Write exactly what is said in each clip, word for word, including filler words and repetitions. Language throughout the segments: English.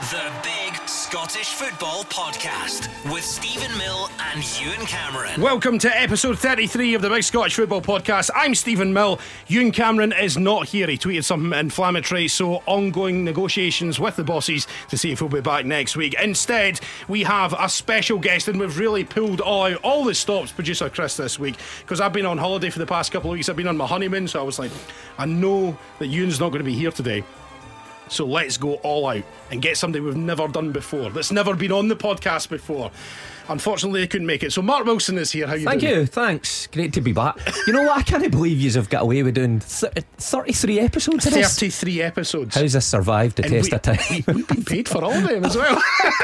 The Big Scottish Football Podcast with Stephen Mill and Ewan Cameron. Welcome to episode thirty-three of the Big Scottish Football Podcast. I'm Stephen Mill. Ewan Cameron is not here. He tweeted something inflammatory, so ongoing negotiations with the bosses to see if he'll be back next week. Instead, we have a special guest, and we've really pulled all, all the stops, producer Chris, this week, because I've been on holiday for the past couple of weeks. I've been on my honeymoon, so I was like, I know that Ewan's not going to be here today, so let's go all out and get somebody we've never done before, that's never been on the podcast before. Unfortunately, they couldn't make it. So Mark Wilson is here. How you Thank doing? you, thanks. Great to be back. You know what? I can't believe you've got away with doing th- thirty-three episodes of this. thirty-three episodes. How's this survived the And test we, of time? we, we've been paid for all of them as well.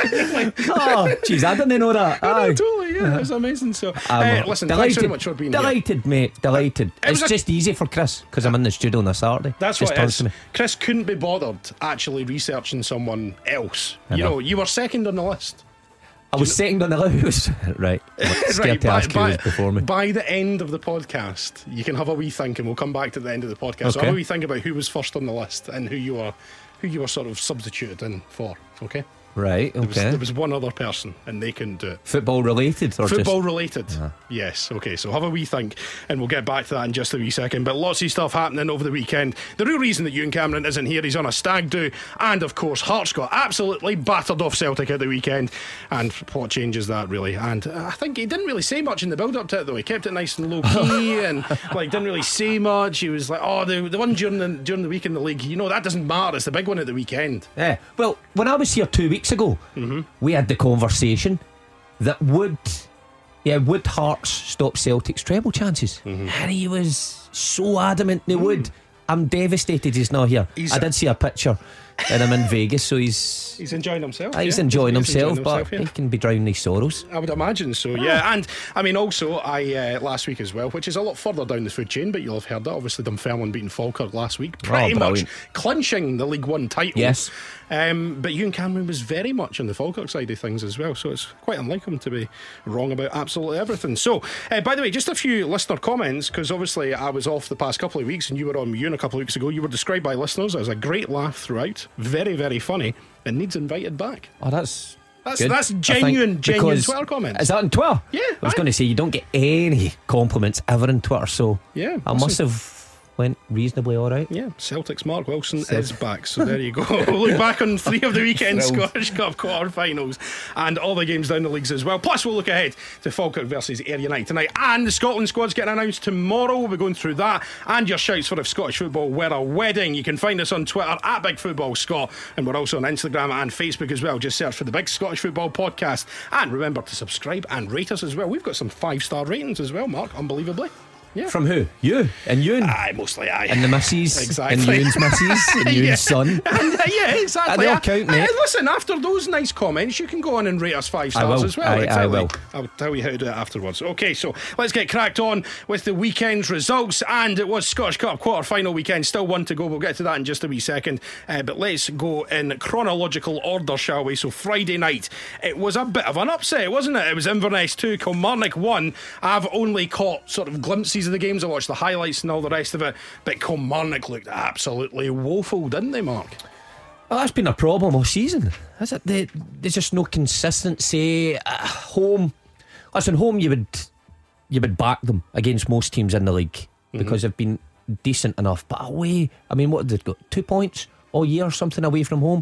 Oh, jeez, I didn't know that. I know, Aye. totally, yeah, it's amazing. So, I'm, uh, listen, delighted, thanks very much for being delighted, here. mate, delighted. It was It's a- just easy for Chris because I'm in the studio on a Saturday. That's just what it turns is. to me. Chris couldn't be bothered actually researching someone else. I You know. know, you were second on the list. I was second on the list. Right, I'm scared Right, to ask who by, was before me. by the end of the podcast, you can have a wee think, and we'll come back to the end of the podcast. So Okay. have a wee think about who was first on the list and who you were, who you were sort of substituted in for. Okay. Right, There was, okay. there was one other person, and they couldn't do it. Football related or Football just related. Yes, okay, so have a wee think, and we'll get back to that in just a wee second. But lots of stuff happening over the weekend. The real reason that Ewan Cameron isn't here, he's on a stag do, and of course Hearts got absolutely battered off Celtic at the weekend. And what changes that really? And uh, I think he didn't really say much in the build up to it, though. He kept it nice and low key and like didn't really say much. He was like, oh, the, the one during the during the week in the league, you know, that doesn't matter, it's the big one at the weekend. Yeah. Well, when I was here two weeks ago, Mm-hmm. we had the conversation that would, yeah, would Hearts stop Celtic's treble chances? Mm-hmm. And he was so adamant they would. I'm devastated he's not here. He's I a- did see a picture, and I'm in Vegas, so he's He's enjoying himself. uh, he's yeah. enjoying He's himself, but himself, yeah. he can be drowning his sorrows. I would imagine so, yeah. And I mean, also, I uh, last week as well, which is a lot further down the food chain, but you'll have heard that. Obviously, Dunfermline beating Falkirk last week, pretty much brilliant. clinching the League One title. Yes. Um, but Ewan Cameron was very much on the Falkirk side of things as well, so it's quite unlike him to be wrong about absolutely everything. So, uh, by the way, just a few listener comments, because obviously I was off the past couple of weeks, and you were on Ewan a couple of weeks ago. You were described by listeners as a great laugh throughout, very, very funny, and needs invited back. Oh, that's That's good, that's I think, genuine, genuine because- Twitter comments. Is that on Twitter? Yeah, I was aye. going to say you don't get any compliments ever on Twitter, so Yeah, I must have went reasonably all right. Yeah, Celtic's Mark Wilson Celt- is back, so there you go. Look back on three of the weekend Thrilled. Scottish Cup quarter-finals and all the games down the leagues as well. Plus, we'll look ahead to Falkirk versus Ayr United tonight, and the Scotland squad's getting announced tomorrow. We'll be going through that and your shouts for if Scottish football were a wedding. You can find us on Twitter at Big Football Scot, and we're also on Instagram and Facebook as well. Just search for the Big Scottish Football Podcast, and remember to subscribe and rate us as well. We've got some five-star ratings as well, Mark, unbelievably. Yeah. From who? You and you and, Aye, mostly aye. and the missus Exactly. and Ewan's missus and Ewan's Yeah. son. And, uh, yeah, exactly. They all I- count, I- mate. listen, after those nice comments, you can go on and rate us five I stars will. as well. I- I exactly. will. I'll tell you how to do it afterwards. Okay, so let's get cracked on with the weekend's results. And it was Scottish Cup quarter final weekend. Still one to go. We'll get to that in just a wee second. Uh, but let's go in chronological order, shall we? So Friday night, it was a bit of an upset, wasn't it? It was Inverness two, Kilmarnock one. I've only caught sort of glimpses of the games. I watched the highlights and all the rest of it. But Kilmarnock looked absolutely woeful, didn't they, Mark? Well, that's been a problem all season, is it? There- There's just no consistency. At home, listen, home you would you would back them against most teams in the league because they've been decent enough. But away, I mean, what have they got? Two points all year or something away from home.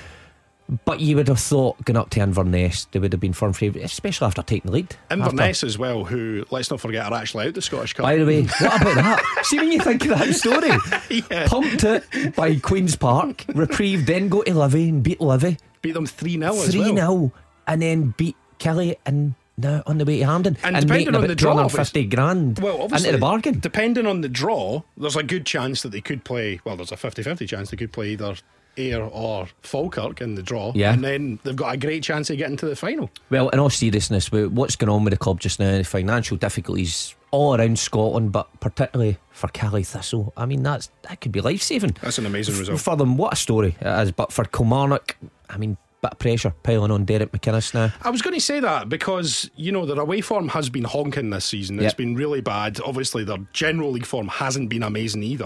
But you would have thought going up to Inverness, they would have been firm favourites, especially after taking the lead. Inverness as well, who, let's not forget, are actually out the Scottish Cup. By the way, what about that? See, when you think of that story, Yeah. pumped it by Queen's Park, Reprieve, then go to Livy and beat Livy Beat them three nil as three well. nil, and then beat Kelly and now on the way to Hampden And and, depending making on about the draw, two hundred fifty grand Well, obviously, into the bargain. depending on the draw, there's a good chance that they could play, well, there's a fifty-fifty chance they could play either Ayr or Falkirk in the draw. Yeah. And then they've got a great chance of getting to the final. Well, in all seriousness, with what's going on with the club just now, the financial difficulties all around Scotland, but particularly for Kelly Thistle, I mean, that's that could be life saving. That's an amazing result. For them, what a story it is. But for Kilmarnock, I mean, bit of pressure piling on Derek McInnes now. I was going to say that because, you know, their away form has been honking this season. It's Yep. been really bad. Obviously, their general league form hasn't been amazing either.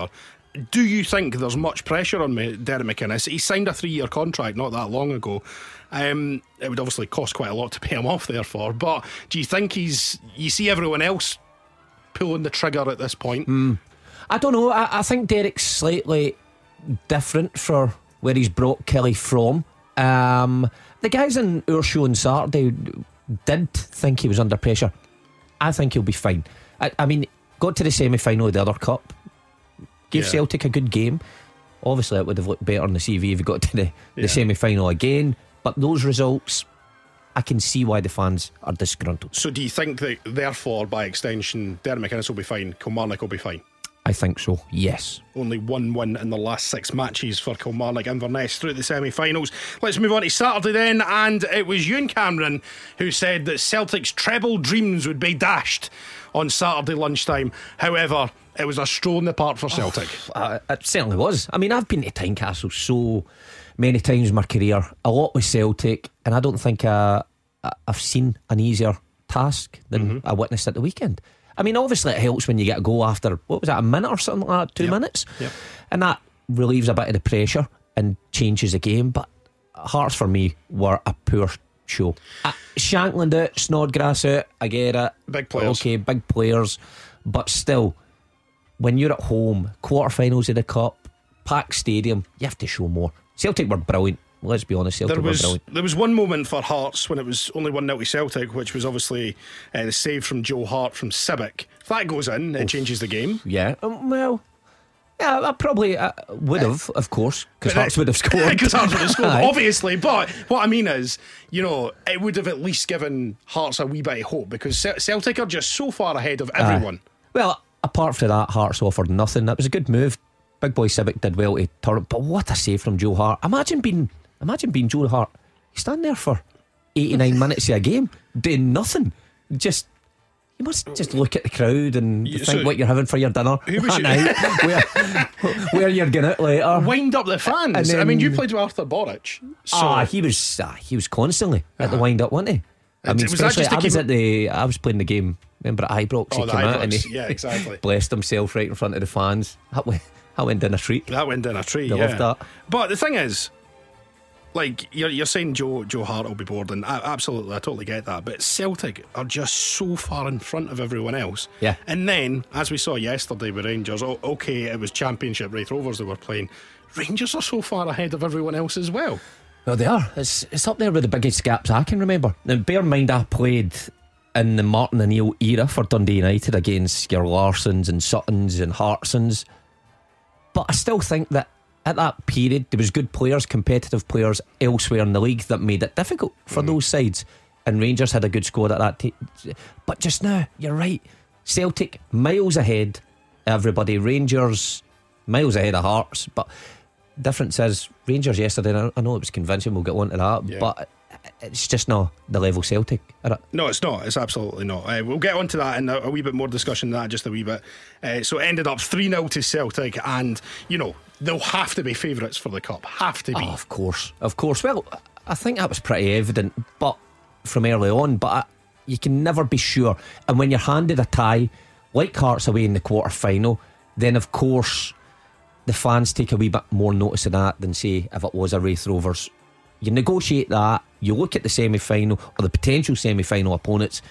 do you think there's much pressure on me, Derek McInnes? He signed a three-year contract not that long ago. Um, it would obviously cost quite a lot to pay him off, therefore. But do you think he's? You see everyone else pulling the trigger at this point? Mm. I don't know. I, I think Derek's slightly different for where he's brought Kelly from. Um, the guys in our show on Saturday did think he was under pressure. I think he'll be fine. I, I mean, got to the semi-final of the other cup, gave yeah. Celtic a good game. Obviously it would have looked better on the C V if he got to the, yeah. the semi-final again. But those results, I can see why the fans are disgruntled. So do you think that therefore by extension Derek McInnes will be fine, Kilmarnock will be fine? I think so, yes. Only one win in the last six matches for Kilmarnock, Inverness through the semi-finals. Let's move on to Saturday then, and it was Ewan Cameron who said that Celtic's treble dreams would be dashed on Saturday lunchtime. However, it was a stroll in the park for Celtic. Oh, uh, it certainly was. I mean, I've been to Tynecastle so many times in my career, a lot with Celtic, and I don't think uh, I've seen an easier task than mm-hmm. I witnessed at the weekend. I mean, obviously it helps when you get a goal after, what was that, a minute or something like that, two yep. minutes yep. and that relieves a bit of the pressure and changes the game. But Hearts for me were a poor show. uh, Shankland out, Snodgrass out, I get it, big players, okay, big players, but still, when you're at home, quarterfinals of the cup, packed stadium, you have to show more. Celtic were brilliant. Let's be honest, Celtic there was, were brilliant. There was one moment for Hearts when it was only one nil to Celtic, which was obviously uh, the save from Joe Hart from Sibbick. If that goes in, it Oof. changes the game. Yeah, um, well, yeah, I probably uh, would have, of course, because Hearts would have scored. Because Hearts would have scored, obviously. But what I mean is, you know, it would have at least given Hearts a wee bit of hope, because Celtic are just so far ahead of everyone. Uh, well, apart from that, Hearts offered nothing. That was a good move. Big boy Sibbick did well to turn, but what a save from Joe Hart. Imagine being Imagine being Joe Hart. You stand there for eighty-nine minutes of a game doing nothing. Just you must just look at the crowd and you, think so what you're having for your dinner that night, where, where you're going out later. Wind up the fans. Then, I mean, you played with Arthur Boric. So. Ah, he was uh, he was constantly at uh-huh. the wind up, wasn't he? I mean, was especially I was at the I was playing the game. Remember at Ibrox? Oh, he came Ibrox. out and he yeah, exactly. blessed himself right in front of the fans. That went, that went down a treat. That went down a treat. They yeah. loved that. But the thing is, like you're you're saying, Joe Joe Hart will be bored, and I, absolutely, I totally get that. But Celtic are just so far in front of everyone else. Yeah. And then, as we saw yesterday with Rangers, oh, okay, it was Championship Wraith Rovers they were playing. Rangers are so far ahead of everyone else as well. Well, they are. It's it's up there with the biggest gaps I can remember. Now, bear in mind, I played in the Martin O'Neill era for Dundee United against your Larsons and Suttons and Hartsons, but I still think that at that period there was good players, competitive players elsewhere in the league that made it difficult for mm. those sides, and Rangers had a good squad at that t- but just now, you're right, Celtic miles ahead everybody, Rangers miles ahead of Hearts. But difference is Rangers yesterday, I know it was convincing, we'll get on to that, yeah. but it's just not the level Celtic, is it? No, it's not. It's absolutely not. Uh, we'll get on to that in a, a wee bit more discussion than that, just a wee bit. Uh, so it ended up three nil to Celtic, and you know they'll have to be favourites for the cup. Have to be. Oh, of course, of course. Well, I think that was pretty evident, but from early on. But I, you can never be sure. And when you're handed a tie, like Hearts away in the quarter final, then of course the fans take a wee bit more notice of that than say if it was a Wraith Rovers. You negotiate that, you look at the semi-final or the potential semi-final opponents.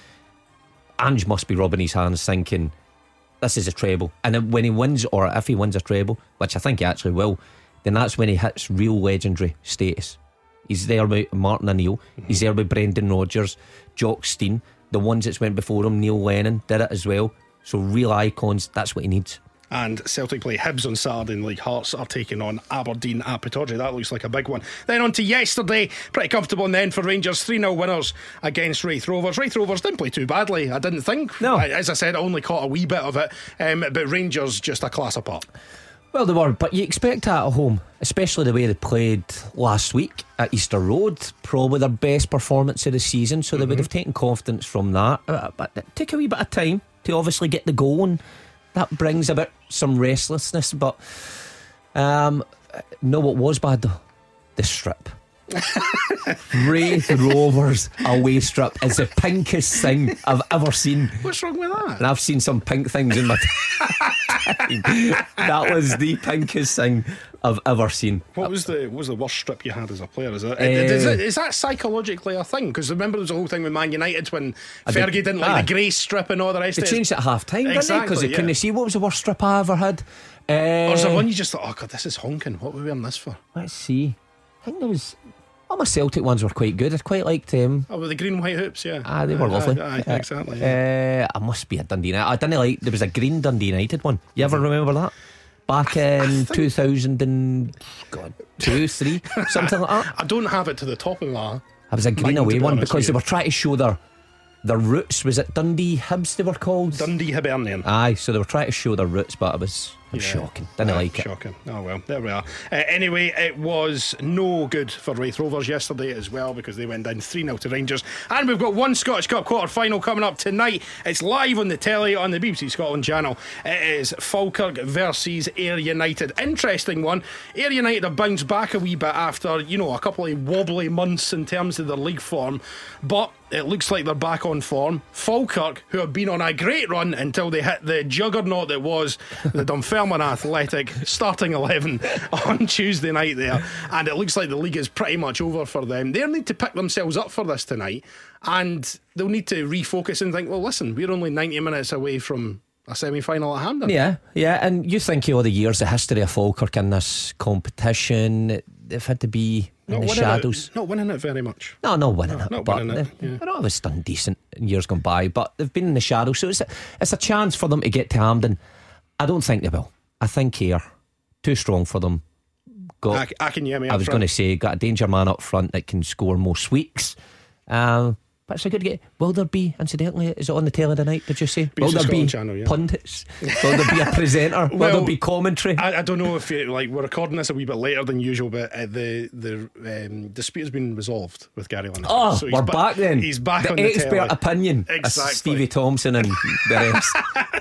Ange must be rubbing his hands thinking this is a treble, and then when he wins, or if he wins a treble, which I think he actually will, then that's when he hits real legendary status. He's there with Martin O'Neill, mm-hmm. he's there with Brendan Rodgers, Jock Stein, the ones that went before him, Neil Lennon did it as well. So real icons, that's what he needs. And Celtic play Hibs on Saturday in League. Hearts are taking on Aberdeen at Pittodrie. That looks like a big one. Then on to yesterday, pretty comfortable then for Rangers, three nil winners against Wraith Rovers. Wraith Rovers didn't play too badly, I didn't think. No. As I said, I only caught a wee bit of it, um, but Rangers just a class apart. Well, they were, but you expect that at home, especially the way they played last week at Easter Road. Probably their best performance of the season, so they mm-hmm. would have taken confidence from that. Uh, but it took a wee bit of time to obviously get the goal, and that brings about some restlessness. But um, know what was bad though? The strip. Wraith Rovers away strip is the pinkest thing I've ever seen. What's wrong with that? And I've seen some pink things in my t- That was the pinkest thing I've ever seen. What was the what was the worst strip you had as a player? Is, it, Uh, is, it, is that psychologically a thing? Because remember there was a whole thing with Man United when I Fergie did- didn't like aye. the Grace strip and all the rest They of it. changed it at half time, didn't they? Because Exactly, they couldn't yeah. see what was the worst strip I ever had. Uh, Or was there one you just thought, oh God, this is honking. What were we wearing this for? Let's see. I think there was. All my Celtic ones were quite good. I quite liked them. Oh, with the green and white hoops, yeah. Ah, they were Aye, lovely. Aye, aye, exactly. Yeah. Uh, I must be a Dundee United. I didn't like. There was a green Dundee United one. You ever remember that? Back in two thousand and God, two, three, something like that. I don't have it to the top of my. I was a green Mine, to away be one honest because with they you. were trying to show their their roots. Was it Dundee Hibs they were called? Dundee Hibernian. Aye, so they were trying to show their roots, but it was, it was Yeah. shocking. Didn't Aye, like it. Shocking. Oh well, there we are. Uh, anyway, it was no good for Wraith Rovers yesterday as well because they went down three nil to Rangers. And we've got one Scottish Cup quarter final coming up tonight. It's live on the telly on the B B C Scotland channel. It is Falkirk versus Ayr United. Interesting one. Ayr United have bounced back a wee bit after, you know, a couple of wobbly months in terms of their league form, but it looks like they're back on form. Falkirk, who have been on a great run until they hit the juggernaut that was the Dunfermline Athletic starting eleven on Tuesday night there, and it looks like the league is pretty much over for them. They'll need to pick themselves up for this tonight, and they'll need to refocus and think, well, listen, we're only ninety minutes away from a semi-final at Hampden. Yeah, yeah, and you think of all the years, the history of Falkirk in this competition, they've had to be in Not the winning shadows. it, not winning it very much. No, not winning No, it, not but winning it, they've, yeah. they've always done decent in years gone by, but they've been in the shadows, so it's a, it's a chance for them to get to Hampden. I don't think they will. I think here, too strong for them. Got, I, I can hear me. I was going to say, got a danger man up front that can score most weeks. Um, but it's a good game. Will there be, incidentally, is it on the telly tonight, did you say? B B C Will there be Scotland channel, yeah. pundits? Will there be a presenter? Will Well, there be commentary? I, I don't know if you, like we're recording this a wee bit later than usual, but uh, the the um, dispute has been resolved with Gary Lineker. Oh, So he's we're ba- back then. He's back the on the expert telly. opinion. Exactly. Stevie Thompson and the rest.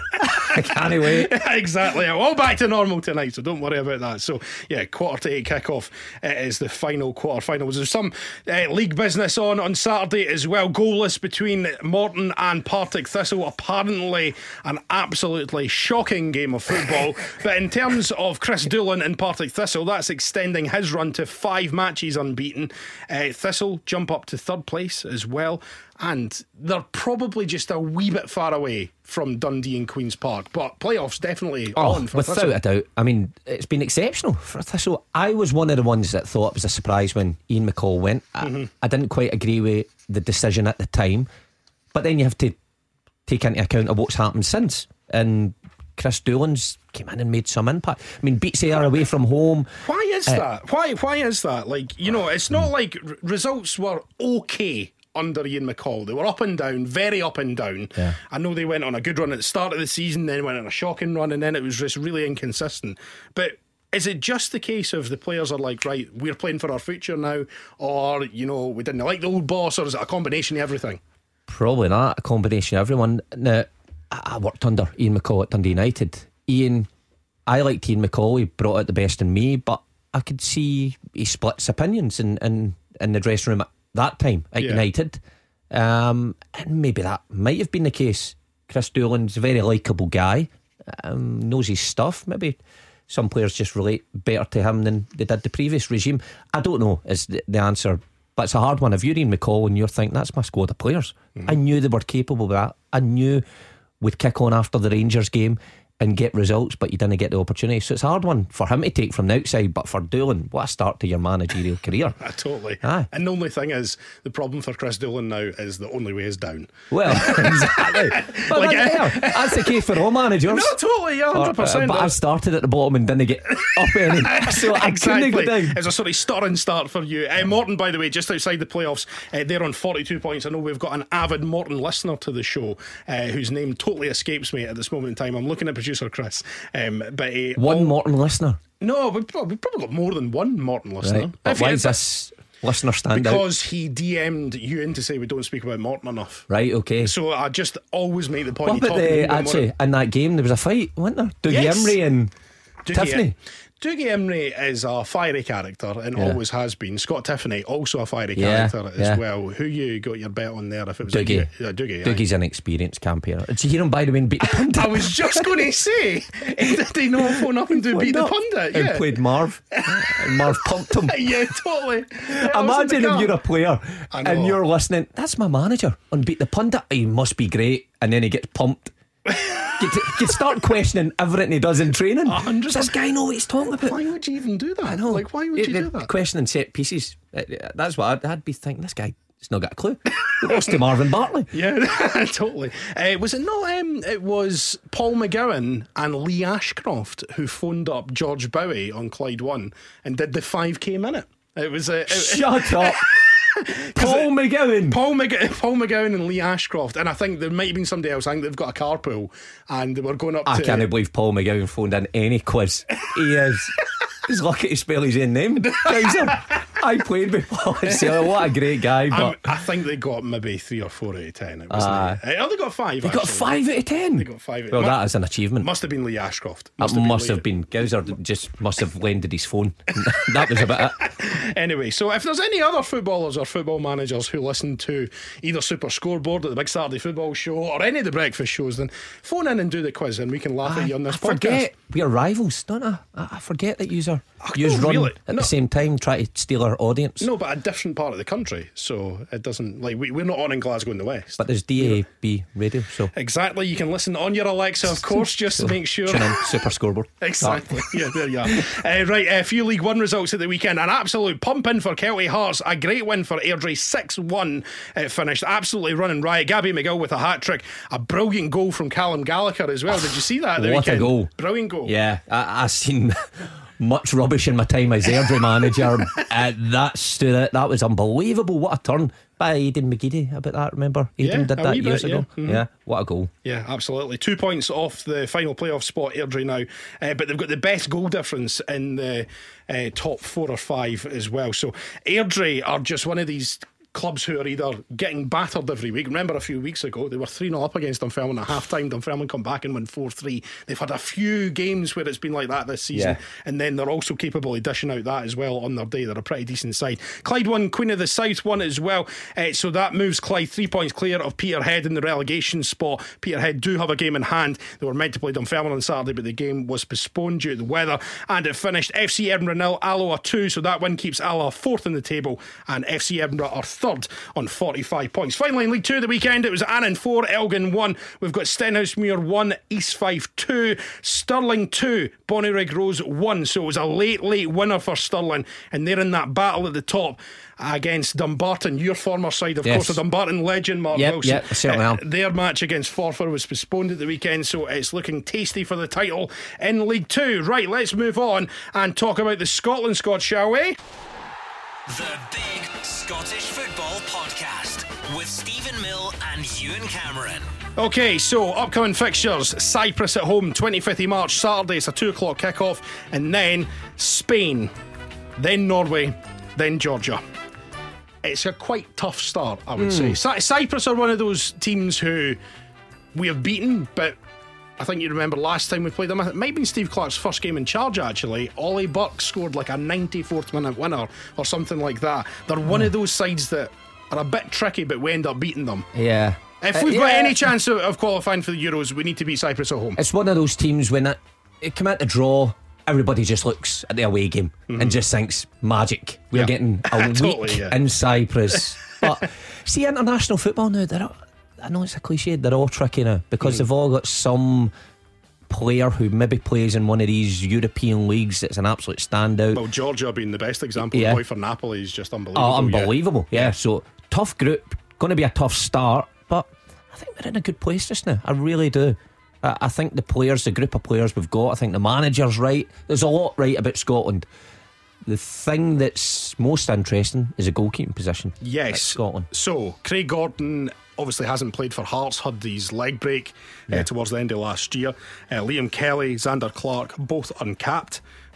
I can't wait. Exactly. All back to normal tonight, so don't worry about that. So, yeah, quarter to eight kickoff uh, is the final quarter final. There's some uh, league business on on Saturday as well. Goalless between Morton and Partick Thistle. Apparently, an absolutely shocking game of football. But in terms of Chris Doolan and Partick Thistle, that's extending his run to five matches unbeaten. Uh, Thistle jump up to third place as well. And they're probably just a wee bit far away from Dundee and Queen's Park, but playoffs definitely Oh, on for without Thistle. a doubt. I mean, it's been exceptional for Thistle. I was one of the ones that thought it was a surprise when Ian McCall went. I, Mm-hmm. I didn't quite agree with the decision at the time, but then you have to take into account of what's happened since. And Chris Doolan's came in and made some impact. I mean, beats Ayr away from home. Why is that? Why Why is that? Like, you know, it's not like r- results were okay under Ian McCall. They were up and down, very up and down. Yeah. I know they went on a good run at the start of the season, then went on a shocking run, and then it was just really inconsistent. But is it just the case of the players are like, right, we're playing for our future now, or, you know, we didn't like the old boss, or is it a combination of everything? Probably not. A combination of everyone. Now, I I worked under Ian McCall at Dundee United. Ian, I liked Ian McCall. He brought out the best in me, but I could see he splits opinions in, in, in the dressing room at that time at Yeah. United. Um, and maybe that might have been the case. Chris Doolan's a very likeable guy, um, knows his stuff. Maybe some players just relate better to him than they did the previous regime. I don't know is the, the answer, but it's a hard one. If you're Ian McCall and you're thinking, that's my squad of players, Mm-hmm. I knew they were capable of that. I knew we'd kick on after the Rangers game and get results, but you didn't get the opportunity. So it's a hard one for him to take from the outside. But for Doolan, what a start to your managerial career. Uh, totally. Aye. And the only thing is, the problem for Chris Doolan now is the only way is down. Well, exactly. But Like, like, yeah, that's the case for all managers. No, totally, yeah, one hundred Uh, percent. but I started at the bottom and didn't get up any. So I couldn't go down. It's a sort of stirring start for you. Uh, Morton, by the way, just outside the playoffs, uh, they're on forty-two points. I know we've got an avid Morton listener to the show uh, whose name totally escapes me at this moment in time. I'm looking at producer Chris. Um, but uh, One all- Morton listener. No, we've probably, we've probably got more than one Morton listener. Right. But If why you- does this listener stand out? Because he D M'd you in to say we don't speak about Morton enough. Right, okay. So I just always make the point. What of about talking the, about actually, Morton. in that game, there was a fight, wasn't there? Dougie Yes. Emery and Dougie, Tiffany. Dougie Imrie is a fiery character and Yeah. always has been. Scott Tiffany, also a fiery Yeah, character as yeah. well. Who you got your bet on there if it was Dougie. A, yeah, Dougie. Dougie's an experienced campaigner. Did you hear him, by the way, and beat the pundit? I was just going to say, did he not phone up and do Went beat the up pundit? and Yeah, played Marv. And Marv pumped him. yeah, totally. Yeah, I was in the Imagine if car. you're a player I know. and you're listening. That's my manager on Beat the Pundit. He must be great, and then he gets pumped. You would start questioning everything he does in training. hundred Does this guy know what he's talking about? Why would you even do that? I know. Like, why would It- you the do that? Questioning set pieces. Uh, That's what I'd, I'd be thinking. This guy has not got a clue. He lost to Marvin Bartley. Yeah, totally. Uh, was it not? Um, it was Paul McGowan and Lee Ashcroft who phoned up George Bowie on Clyde One and did the five K minute. It was a. It, Shut up. Paul McGowan. Paul, Mc- Paul McGowan and Lee Ashcroft, and I think there might have been somebody else. I think they've got a carpool, and they were going up I to. can't believe Paul McGowan phoned in any quiz. He is. He's lucky to spell his own name. Kaiser. I played before. So what a great guy. Um, But I think they got maybe three or four out of ten. It wasn't Ah. it? Oh, they got five. they got five out of ten. They got five out of Well, ten. that is an achievement. Must have been Lee Ashcroft. That been must Lee. have been. Gowser just must have lended his phone. That was about it. Anyway, so if there's any other footballers or football managers who listen to either Super Scoreboard or the Big Saturday Football Show or any of the breakfast shows, then phone in and do the quiz and we can laugh at you on this I podcast. forget we're rivals, don't I? I I forget that you're Oh, you no, run really? at No. the same time, try to steal our audience. No, but a different part of the country, so it doesn't like we, we're not on in Glasgow in the West. But there's D A B radio, so Exactly, you can listen on your Alexa, of course, just so to make sure. tune in, Super Scoreboard. Exactly. Yeah, there you are. uh, right, a few League One results at the weekend. An absolute pump in for Kelty Hearts. A great win for Airdrie. six one uh, finished. Absolutely running riot. Gabby McGill with a hat trick. A brilliant goal from Callum Gallagher as well. Did you see that at the What a weekend? goal. Brilliant goal. Yeah, I, I seen much rubbish in my time as Airdrie manager. uh, that stood out. That was unbelievable. What a turn by Aidan McGeady about that. Remember, Aidan Yeah, did a that wee years bit, ago. yeah. Mhm. Yeah, what a goal. Yeah, absolutely. Two points off the final playoff spot, Airdrie now. Uh, but they've got the best goal difference in the uh, top four or five as well. So Airdrie are just one of these clubs who are either getting battered every week. Remember a few weeks ago they were three nil up against Dunfermline at half time. Dunfermline come back and win four three. They've had a few games where it's been like that this season, Yeah. and then they're also capable of dishing out that as well on their day. They're a pretty decent side. Clyde won, Queen of the South won as well, uh, so that moves Clyde three points clear of Peterhead in the relegation spot. Peterhead do have a game in hand. They were meant to play Dunfermline on Saturday, but the game was postponed due to the weather, and it finished F C Edinburgh nil, Alloa two, so that win keeps Alloa fourth in the table, and F C Edinburgh are third on forty-five points. Finally in League two the weekend, it was Annan four, Elgin one. We've got Stenhousemuir one, East Fife two, Stirling two, Bonnyrigg Rose one. So it was a late late winner for Stirling, and they're in that battle at the top against Dumbarton, your former side, of Yes. course, a Dumbarton legend, Mark Yep, Wilson. yep, I certainly am. Their match against Forfar was postponed at the weekend, so it's looking tasty for the title in League two. Right, let's move on and talk about the Scotland squad, shall we? The Big Scottish Football Podcast with Stephen Mill and Ewan Cameron. Okay, so upcoming fixtures: Cyprus at home, twenty-fifth of March, Saturday. It's a two o'clock kickoff, and then Spain, then Norway, then Georgia. It's a quite tough start, I would say. Cy- Cyprus are one of those teams who we have beaten, but I think you remember last time we played them, it might have been Steve Clarke's first game in charge actually. Ollie Burke scored like a ninety-fourth minute winner or something like that. They're one of those sides that are a bit tricky, but we end up beating them. Yeah. If Uh, we've got yeah. any chance of, of qualifying for the Euros, we need to beat Cyprus at home. It's one of those teams when it, it come out to draw, everybody just looks at the away game and just thinks magic. We're Yeah. getting a Totally, week yeah. in Cyprus. But see, international football now, they're all, I know it's a cliche, they're all tricky now because they've all got some player who maybe plays in one of these European leagues that's an absolute standout. Well, Georgia being the best example. Yeah. The boy for Napoli is just unbelievable. Oh, yeah. unbelievable. Yeah. So tough group, going to be a tough start, but I think we're in a good place just now. I really do. I, I think the players, the group of players we've got, I think the manager's right. There's a lot right about Scotland. The thing that's most interesting is the goalkeeping position. Yes. at Scotland. So, Craig Gordon obviously hasn't played for Hearts, had his leg break uh, Yeah. towards the end of last year. Uh, Liam Kelly, Xander Clark, both uncapped.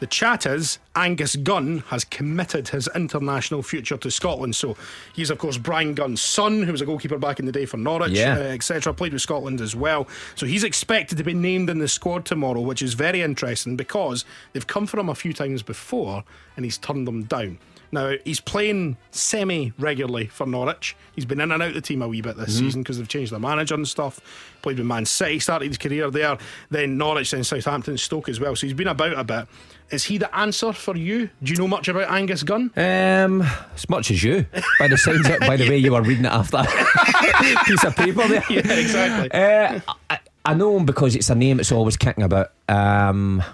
The chat is Angus Gunn has committed his international future to Scotland. So he's, of course, Brian Gunn's son, who was a goalkeeper back in the day for Norwich, yeah. uh, et cetera. Played with Scotland as well. So he's expected to be named in the squad tomorrow, which is very interesting because they've come for him a few times before and he's turned them down. Now, he's playing semi-regularly for Norwich. He's been in and out of the team a wee bit this mm-hmm. season because they've changed their manager and stuff. Played with Man City, started his career there. Then Norwich, then Southampton, Stoke as well. So he's been about a bit. Is he the answer for you? Do you know much about Angus Gunn? Um, as much as you. By the sounds of it, by the way you were reading it after that piece of paper there. Yeah, exactly. Uh, I, I know him because it's a name that's always kicking about. Um...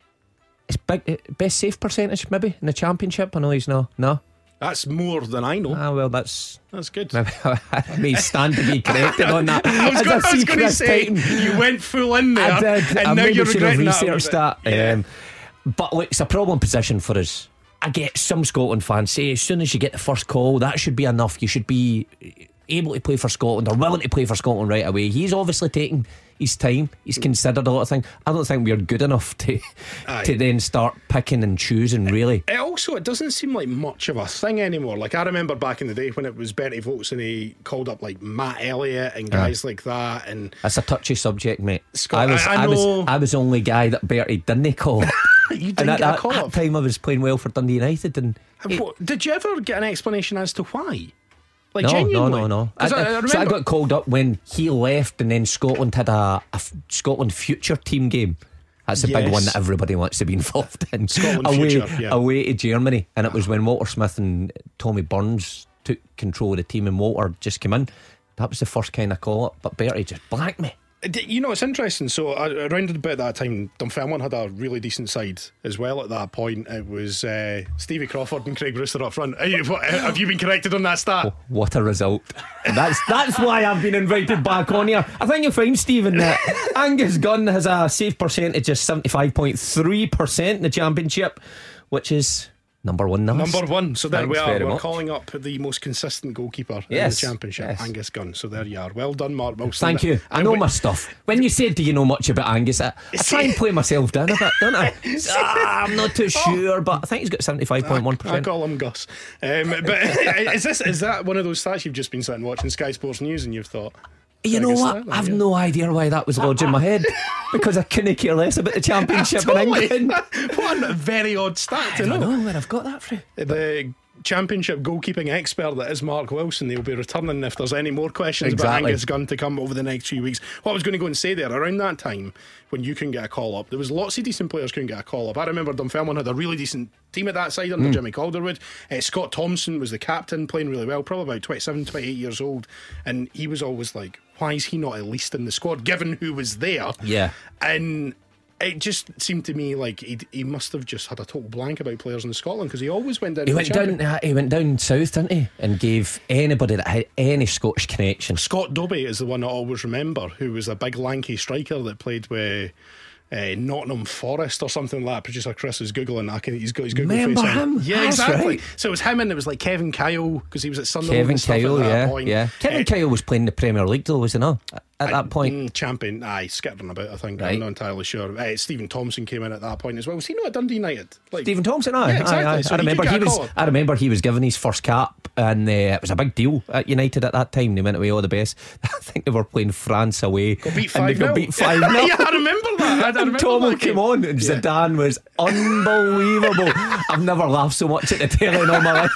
It's big, best save percentage maybe in the Championship. I know he's no, no. That's more than I know. Ah, well, that's that's good. Maybe I may stand to be corrected on that. I was going to say Titan. You went full in there, I did. and I now you're regretting that. Researched that. Yeah. Um, but look, it's a problem position for us. I get some Scotland fans say as soon as you get the first call, that should be enough. You should be able to play for Scotland or willing to play for Scotland right away. He's obviously taking his time. He's considered a lot of things. I don't think we're good enough to Aye. to then start picking and choosing, really. It also, it doesn't seem like much of a thing anymore. Like, I remember back in the day when it was Bertie Vogts and he called up like Matt Elliott and guys uh, like that. And that's a touchy subject, mate. Scott, I was I, I, I was know. I was the only guy that Bertie didn't call. You didn't and at get that, a call that up. time I was playing well for Dundee United. And it, what, did you ever get an explanation as to why? Like, no, genuinely? no, no, no. I, I, I so I got called up when he left, and then Scotland had a, a f- Scotland future team game. That's the yes. big one that everybody wants to be involved in. Scotland away, future, yeah. away to Germany, and it was when Walter Smith and Tommy Burns took control of the team, and Walter just came in. That was the first kind of call up, but Bertie just blanked me. You know, it's interesting. So uh, around about that time, Dunfermline had a really decent side as well. At that point, it was uh, Stevie Crawford and Craig Brewster up front. Are you, what, have you been corrected on that stat? Oh, what a result! That's that's why I've been invited back on here. I think you'll find, Stephen, that Angus Gunn has a save percentage of seventy-five point three percent in the Championship, which is number one now. Number one. So there Thanks we are. very We're much. calling up the most consistent goalkeeper yes. in the Championship, yes. Angus Gunn. So there you are. Well done, Mark Wilson. Thank you. I know we- my stuff. When you said, do you know much about Angus, I, I try and play myself down a bit, don't I? ah, I'm not too sure, but I think he's got seventy-five point one percent. I call him Gus. Um, but is this is that one of those stats you've just been sitting watching Sky Sports News and you've thought, you know what? I've yeah. no idea why that was lodged in my head, because I couldn't care less about the Championship totally. in England. What a very odd stat to I know. I don't know where I've got that from. The Championship goalkeeping expert that is Mark Wilson. He'll be returning if there's any more questions exactly. about Angus Gunn to come over the next few weeks. What I was going to go and say there, around that time when you couldn't get a call up, there was lots of decent players couldn't get a call up. I remember Dunfermline had a really decent team at that side under mm. Jimmy Calderwood. uh, Scott Thompson was the captain, playing really well, probably about twenty-seven, twenty-eight years old, and he was always like, why is he not at least in the squad given who was there? Yeah. And it just seemed to me like he he must have just had a total blank about players in Scotland, because he always went down. He went down. Uh, he went down south, didn't he? And gave anybody that had any Scottish connection. Scott Dobie is the one I always remember, who was a big lanky striker that played with Uh, Nottingham Forest or something like that. Producer Chris is googling. I can, he's got his Google Remember face him? on. Yeah, That's exactly. right. So it was him, and it was like Kevin Kyle, because he was at Sunderland. Kevin and stuff Kyle, at that yeah, point. yeah. Kevin uh, Kyle was playing the Premier League though, was he not? At that point, mm, champion, aye, skittering about. I think right. I'm not entirely sure. Uh, Stephen Thompson came in at that point as well. Was he not at Dundee United? Like, Stephen Thompson, aye, yeah, exactly. aye, aye. So I remember he, he was. Call. I remember he was given his first cap, and uh, it was a big deal at United at that time. They went away all the best. I think they were playing France away, got beat and they got five nil. beat five nil. Yeah, I remember that. I, I remember and Tomo that came on, and yeah. Zidane was unbelievable. I've never laughed so much at the telly in all my life.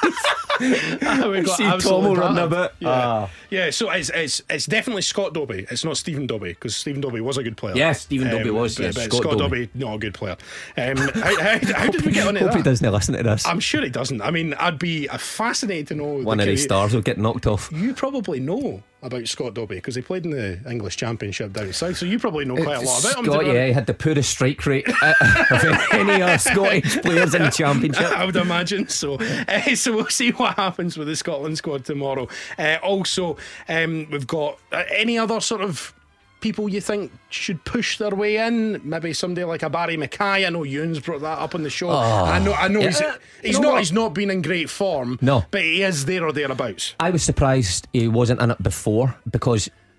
we got See Tomo running a bit. Yeah, ah. yeah. So it's it's it's definitely Scott Dobie. It's not Stephen Dobie, because Stephen Dobie was a good player. Yes, Stephen Dobie um, was. But, Yes, but Scott, Scott Dobie. Dobie, not a good player. Um, how, how, how did we get on to Hope that? he doesn't listen to this. I'm sure he doesn't. I mean, I'd be uh, fascinated to know. One the of these career. stars will get knocked off. You probably know about Scott Dobie, because he played in the English Championship down south, so you probably know quite a lot about him. Scott, yeah, he had the poorest strike rate of any uh, Scottish players in the Championship. I would imagine so. Uh, so we'll see what happens with the Scotland squad tomorrow. Uh, also, um, we've got uh, any other sort of people you think should push their way in? Maybe somebody like a Barry Mackay. I know Ewan's brought that up on the show. Oh, I know, I know yeah. he's, he's You know not what? he's not been in great form. No, but he is there or thereabouts. I was surprised he wasn't in it before, because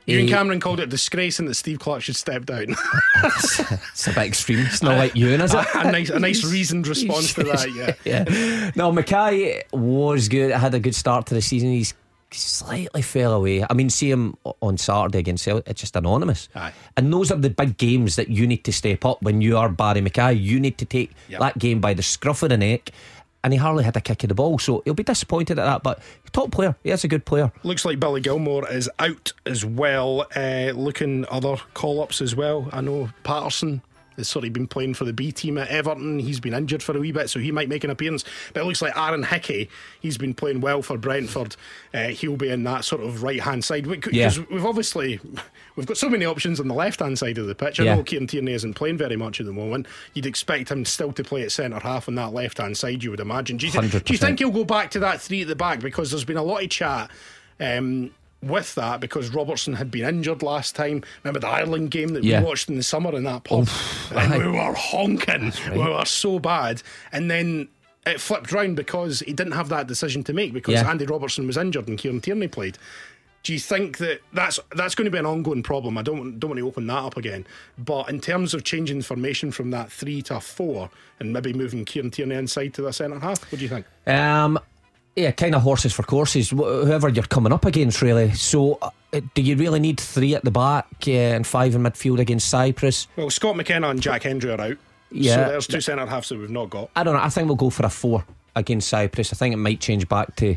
Ewan Cameron called it a disgrace and that Steve Clarke should step down. it's, it's a bit extreme. It's not like Ewan, is it? A, a nice, a nice reasoned response to that. Yeah. yeah. No, Mackay was good. Had a good start to the season. He's slightly fell away. I mean, see him on Saturday against Celtic, it's just anonymous. Aye. And those are the big games that you need to step up when you are Barry Mackay. You need to take yep. that game by the scruff of the neck. And he hardly had a kick of the ball, so he'll be disappointed at that. But top player, he is a good player. Looks like Billy Gilmore is out as well. uh, Looking other call-ups as well. I know Patterson has sort of been playing for the B team at Everton. He's been injured for a wee bit, so he might make an appearance. But it looks like Aaron Hickey, he's been playing well for Brentford. uh, He'll be in that sort of right hand side, because yeah. we've obviously we've got so many options on the left hand side of the pitch. I yeah. know Kieran Tierney isn't playing very much at the moment. You'd expect him still to play at centre half on that left hand side, you would imagine. Do you, th- do you think he'll go back to that three at the back? Because there's been a lot of chat um, with that, because Robertson had been injured last time. Remember the Ireland game that yeah. we watched in the summer in that pub? Oh, and we were honking. Right. We were so bad. And then it flipped round because he didn't have that decision to make, because yeah. Andy Robertson was injured and Kieran Tierney played. Do you think that that's that's going to be an ongoing problem? I don't don't want to open that up again. But in terms of changing formation from that three to a four and maybe moving Kieran Tierney inside to the centre half, what do you think? Um. Yeah, kind of horses for courses, whoever you're coming up against, really. So, uh, do you really need three at the back uh, and five in midfield against Cyprus? Well, Scott McKenna and Jack Hendry are out. Yeah, so there's two centre halves that we've not got. I don't know. I think we'll go for a four against Cyprus. I think it might change back to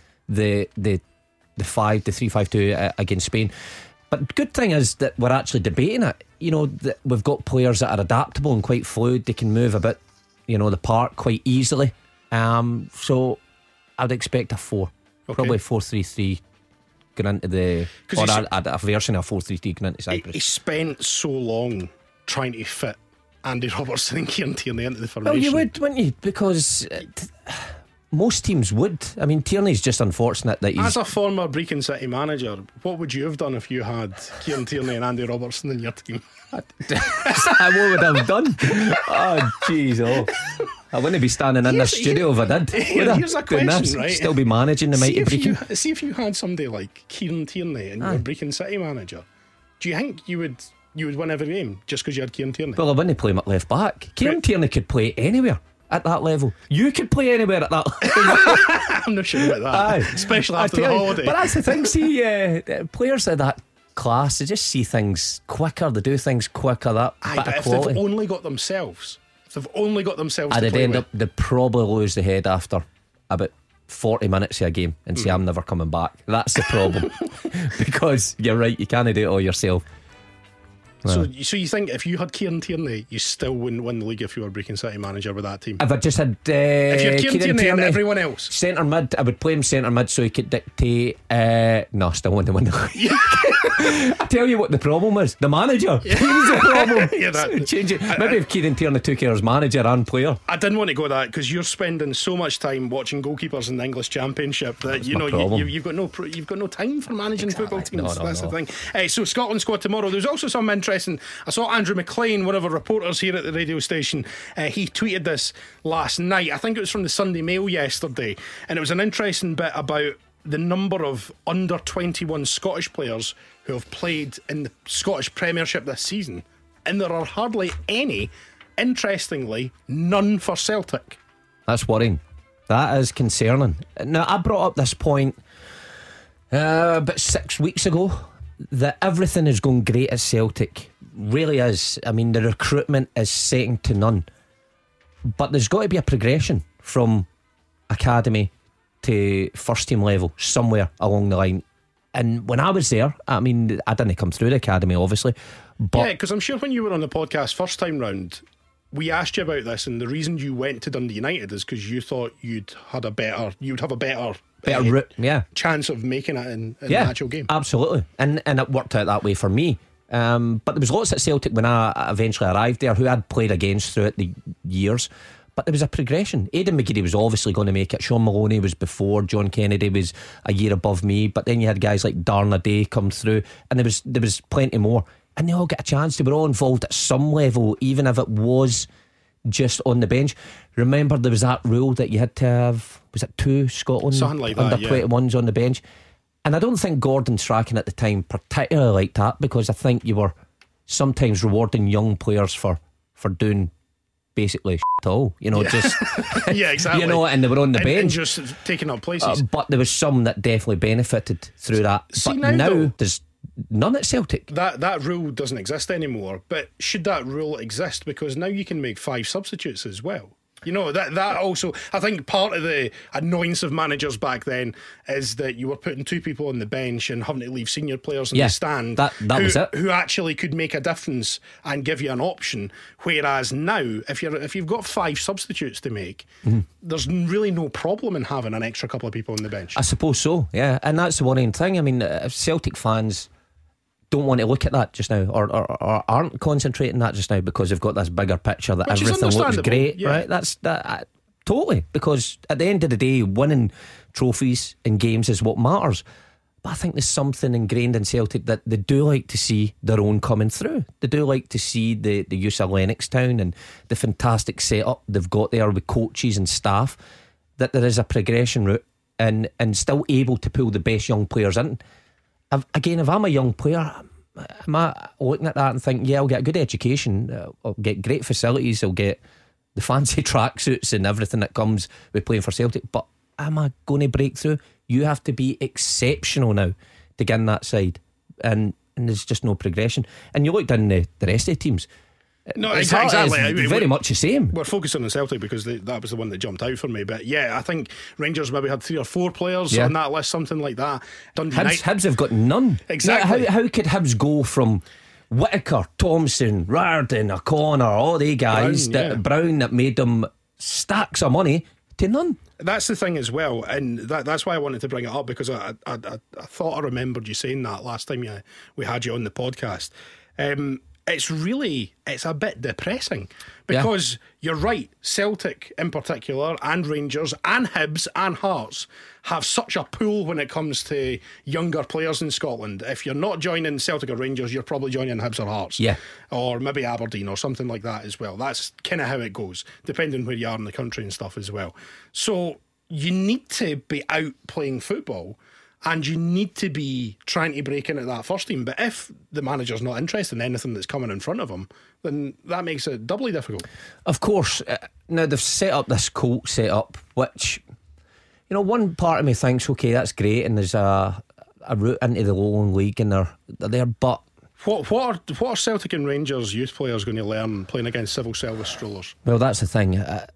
the the the five, the three five two uh, against Spain. But good thing is that we're actually debating it. You know, that we've got players that are adaptable and quite fluid. They can move a bit, you know, the park quite easily. Um, so. I'd expect a four, okay. Probably four three three going into the, or a, a, a version of four three three going into Cyprus. He, he spent so long trying to fit Andy Robertson and Kieran Tierney into the formation. Well, you would, wouldn't you? Because it, most teams would. I mean, Tierney's just unfortunate that he's. As a former Brecon City manager, what would you have done if you had Kieran Tierney and Andy Robertson in your team? What would I have done? Oh, jeez, oh. I wouldn't be standing in here's, this studio if I did. Here, here's a question, right? Still be managing the mighty Brecon. You, see if you had somebody like Kieran Tierney and you were Brecon City manager. Do you think you would you would win every game just because you had Kieran Tierney? Well, I wouldn't play him at left back. Kieran right. Tierney could play anywhere at that level. You could play anywhere at that level. I'm not sure about that. Aye. Especially after the holiday. You, but that's the thing. See, uh, players of that class, they just see things quicker. They do things quicker. That Aye, bit but of if quality. they've only got themselves. They've only got themselves and to play end with. up, they'd probably lose the head after about forty minutes of a game and say, mm. I'm never coming back. That's the problem. Because you're right, you can't do it all yourself. So, well. so you think if you had Kieran Tierney, you still wouldn't win the league if you were Brecon City manager with that team? If I just had uh, if you had Kieran, Kieran Tierney, Tierney and everyone else centre mid, I would play him centre mid so he could dictate. Uh, no, still want to win the league. I tell you what the problem is. The manager. Yeah. He's the problem. Yeah, that, so change it. Maybe I, if Kieran Tierney took care as manager and player. I didn't want to go that because you're spending so much time watching goalkeepers in the English Championship that That's you know you, you, you've got no you've got no time for managing exactly. football teams. No, no, That's no. the thing. Uh, so Scotland squad tomorrow. There's also some interesting. I saw Andrew McLean, one of our reporters here at the radio station. Uh, he tweeted this last night. I think it was from the Sunday Mail yesterday, and it was an interesting bit about the number of under twenty-one Scottish players who have played in the Scottish Premiership this season, and there are hardly any, interestingly, none for Celtic. That's worrying. That is concerning. Now, I brought up this point uh, about six weeks ago, that everything is going great at Celtic. Really is. I mean, the recruitment is second to none, but there's got to be a progression from academy to first team level somewhere along the line. And when I was there, I mean, I didn't come through the academy, obviously, but yeah, because I'm sure when you were on the podcast first time round, we asked you about this, and the reason you went to Dundee United is because you thought you'd had a better, you'd have a better, better uh, route, yeah, chance of making it in, in yeah, the actual game. Absolutely, and and it worked out that way for me. Um, but there was lots at Celtic when I eventually arrived there who I'd played against throughout the years. But there was a progression. Aidan McGeady was obviously going to make it. Sean Maloney was before. John Kennedy was a year above me. But then you had guys like Darna Day come through, and there was there was plenty more. And they all get a chance. They were all involved at some level, even if it was just on the bench. Remember, there was that rule that you had to have, was it two Scotland Something like under that, yeah. twenty-ones on the bench? And I don't think Gordon Strachan at the time particularly liked that, because I think you were sometimes rewarding young players for, for doing basically shit all, you know, yeah. just yeah, exactly. You know, and they were on the and, bench and just taking up places. Uh, but there was some that definitely benefited through that. See, but now, now though, there's none at Celtic. That that rule doesn't exist anymore. But should that rule exist? Because now you can make five substitutes as well. You know, that that also, I think part of the annoyance of managers back then is that you were putting two people on the bench and having to leave senior players in yeah, the stand that, that who, was it. who actually could make a difference and give you an option. Whereas now, if you're if you've got five substitutes to make, mm-hmm. there's really no problem in having an extra couple of people on the bench. I suppose so, yeah. And that's the worrying thing. I mean, if Celtic fans don't want to look at that just now, or, or, or aren't concentrating that just now because they've got this bigger picture that Which everything looks great, yeah. right? That's that uh, totally, because at the end of the day, winning trophies in games is what matters. But I think there's something ingrained in Celtic that they do like to see their own coming through. They do like to see the, the use of Lennoxtown and the fantastic setup they've got there with coaches and staff, that there is a progression route and, and still able to pull the best young players in. I've, again, if I'm a young player, am I looking at that and think, yeah, I'll get a good education, uh, I'll get great facilities, I'll get the fancy tracksuits and everything that comes with playing for Celtic, but am I going to break through? You have to be exceptional now to get in that side, and, and there's just no progression. And you look down the, the rest of the teams, no, it's exactly. It's I mean, very much the same. We're focusing on Celtic because they, that was the one that jumped out for me. But yeah, I think Rangers maybe had three or four players yeah. on that list, something like that. Dundee Hibs, United, Hibs have got none. Exactly. Now, how, how could Hibs go from Whittaker, Thompson, Rardon, O'Connor, all the guys, Brown, that yeah. Brown that made them stacks of money, to none? That's the thing as well, and that, that's why I wanted to bring it up, because I, I, I, I thought I remembered you saying that last time you, we had you on the podcast. Um, it's really, it's a bit depressing, because yeah. you're right, Celtic in particular, and Rangers and Hibs and Hearts have such a pool when it comes to younger players in Scotland. If you're not joining Celtic or Rangers, you're probably joining Hibs or Hearts, yeah, or maybe Aberdeen or something like that as well. That's kind of how it goes, depending where you are in the country and stuff as well. So you need to be out playing football, and you need to be trying to break into that first team. But if the manager's not interested in anything that's coming in front of him, then that makes it doubly difficult. Of course. Uh, now they've set up this cult setup, which, you know, one part of me thinks, okay, that's great, and there's a a route into the Lowland League, and they're, they're there. But what what are, what are Celtic and Rangers youth players going to learn playing against civil service strollers? Well, that's the thing. Uh,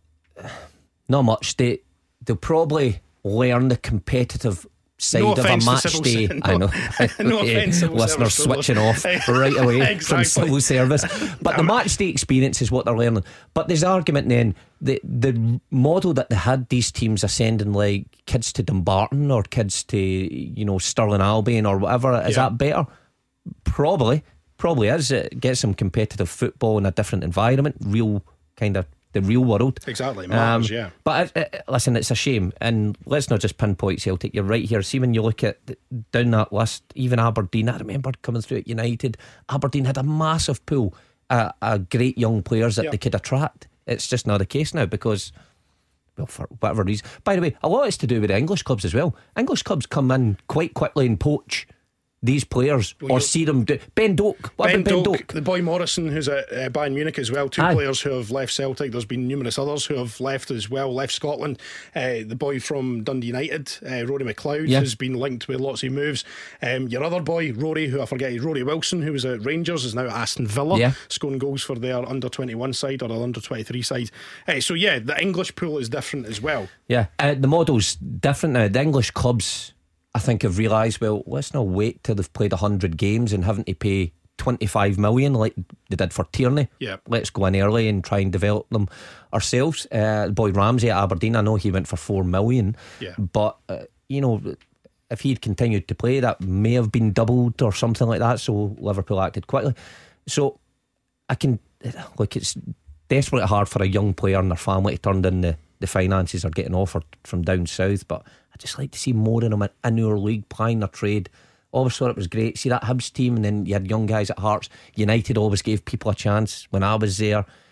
not much. They they'll probably learn the competitive side no of a match day. No, I know. no offence, listeners switching off right away exactly. from civil service. But the match day experience is what they're learning. But there's argument then, the the model that they had these teams are sending like kids to Dumbarton or kids to, you know, Stirling Albion or whatever, is yeah. that better? Probably. Probably is. It gets some competitive football in a different environment, real kind of the real world. Exactly, matters, um, yeah. But uh, uh, listen, it's a shame, and let's not just pinpoint Celtic. You're right here. See, when you look at down that list, even Aberdeen, I remember coming through at United, Aberdeen had a massive pool of uh, uh, great young players that yep. they could attract. It's just not the case now because, well, for whatever reason. By the way, a lot is to do with the English clubs as well. English clubs come in quite quickly and poach these players, well, or see them do. Ben Doak, what Ben, about Ben Doak, Doak? the boy Morrison, who's at uh, Bayern Munich as well. Two Aye. players who have left Celtic. There's been numerous others who have left as well. Left Scotland. Uh, the boy from Dundee United, uh, Rory McLeod, yeah. has been linked with lots of moves. Um, your other boy, Rory, who I forget, Rory Wilson, who was at Rangers, is now at Aston Villa, yeah. scoring goals for their under twenty-one side or their under twenty-three side. Uh, so yeah, the English pool is different as well. Yeah, uh, the model's different now. The English clubs, I think, have realised, well, let's not wait till they've played one hundred games and having to pay twenty-five million like they did for Tierney. Yeah. Let's go in early and try and develop them ourselves. Uh, the boy Ramsey at Aberdeen, I know he went for four million. Yeah. But, uh, you know, if he'd continued to play, that may have been doubled or something like that. So Liverpool acted quickly. So I can, like, it's desperately hard for a young player and their family to turn down the, the finances are getting offered from down south. But I just like to see more of them in, in our league plying their trade. Always thought it was great. See that Hibs team, and then you had young guys at Hearts. United always gave people a chance when I was there.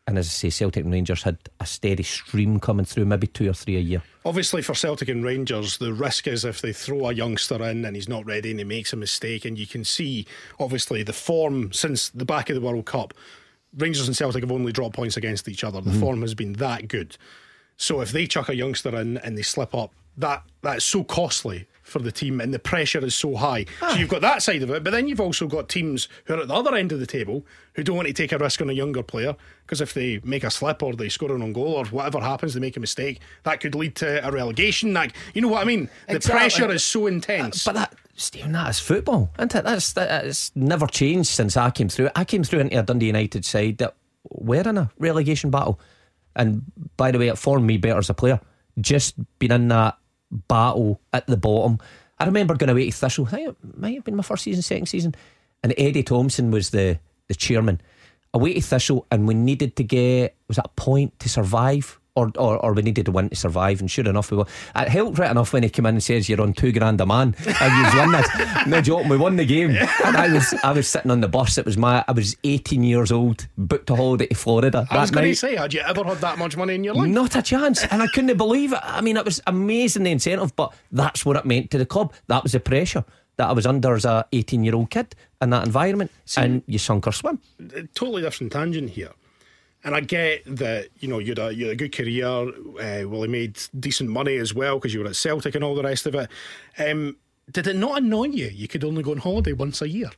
And as I say, Celtic and Rangers had a steady stream coming through, maybe two or three a year. Obviously for Celtic and Rangers, the risk is if they throw a youngster in and he's not ready and he makes a mistake. And you can see obviously the form since the back of the World Cup, Rangers and Celtic have only dropped points against each other. The mm. form has been that good. So if they chuck a youngster in and they slip up, that that's so costly for the team, and the pressure is so high. ah. So you've got that side of it, but then you've also got teams who are at the other end of the table who don't want to take a risk on a younger player, because if they make a slip or they score an own goal or whatever happens, they make a mistake, that could lead to a relegation. Like, you know what I mean? The exactly. pressure is so intense. uh, But that, Stephen, that is football, isn't it? That's, that's never changed since I came through. I came through into a Dundee United side that were in a relegation battle, and by the way, it formed me better as a player, just being in that battle at the bottom. I remember going away to Thistle, I think it might have been my first season, second season, and Eddie Thompson was the, the chairman. Away to Thistle, and we needed to get, was that a point to survive, or, or or we needed to win to survive, and sure enough we won. It helped right enough when he came in and says you're on two grand a man and you won this. No joke, we won the game. And I was I was sitting on the bus. It was my I was eighteen years old, booked a holiday to Florida. I was going to say, had you ever had that much money in your life? Not a chance. And I couldn't believe it. I mean, it was amazing, the incentive, but that's what it meant to the club. That was the pressure that I was under as a eighteen year old kid in that environment. See, and you sunk or swim. Totally different tangent here. And I get that, you know, you had a, you had a good career. Uh, well, he made decent money as well because you were at Celtic and all the rest of it. Um, did it not annoy you? You could only go on holiday once a year.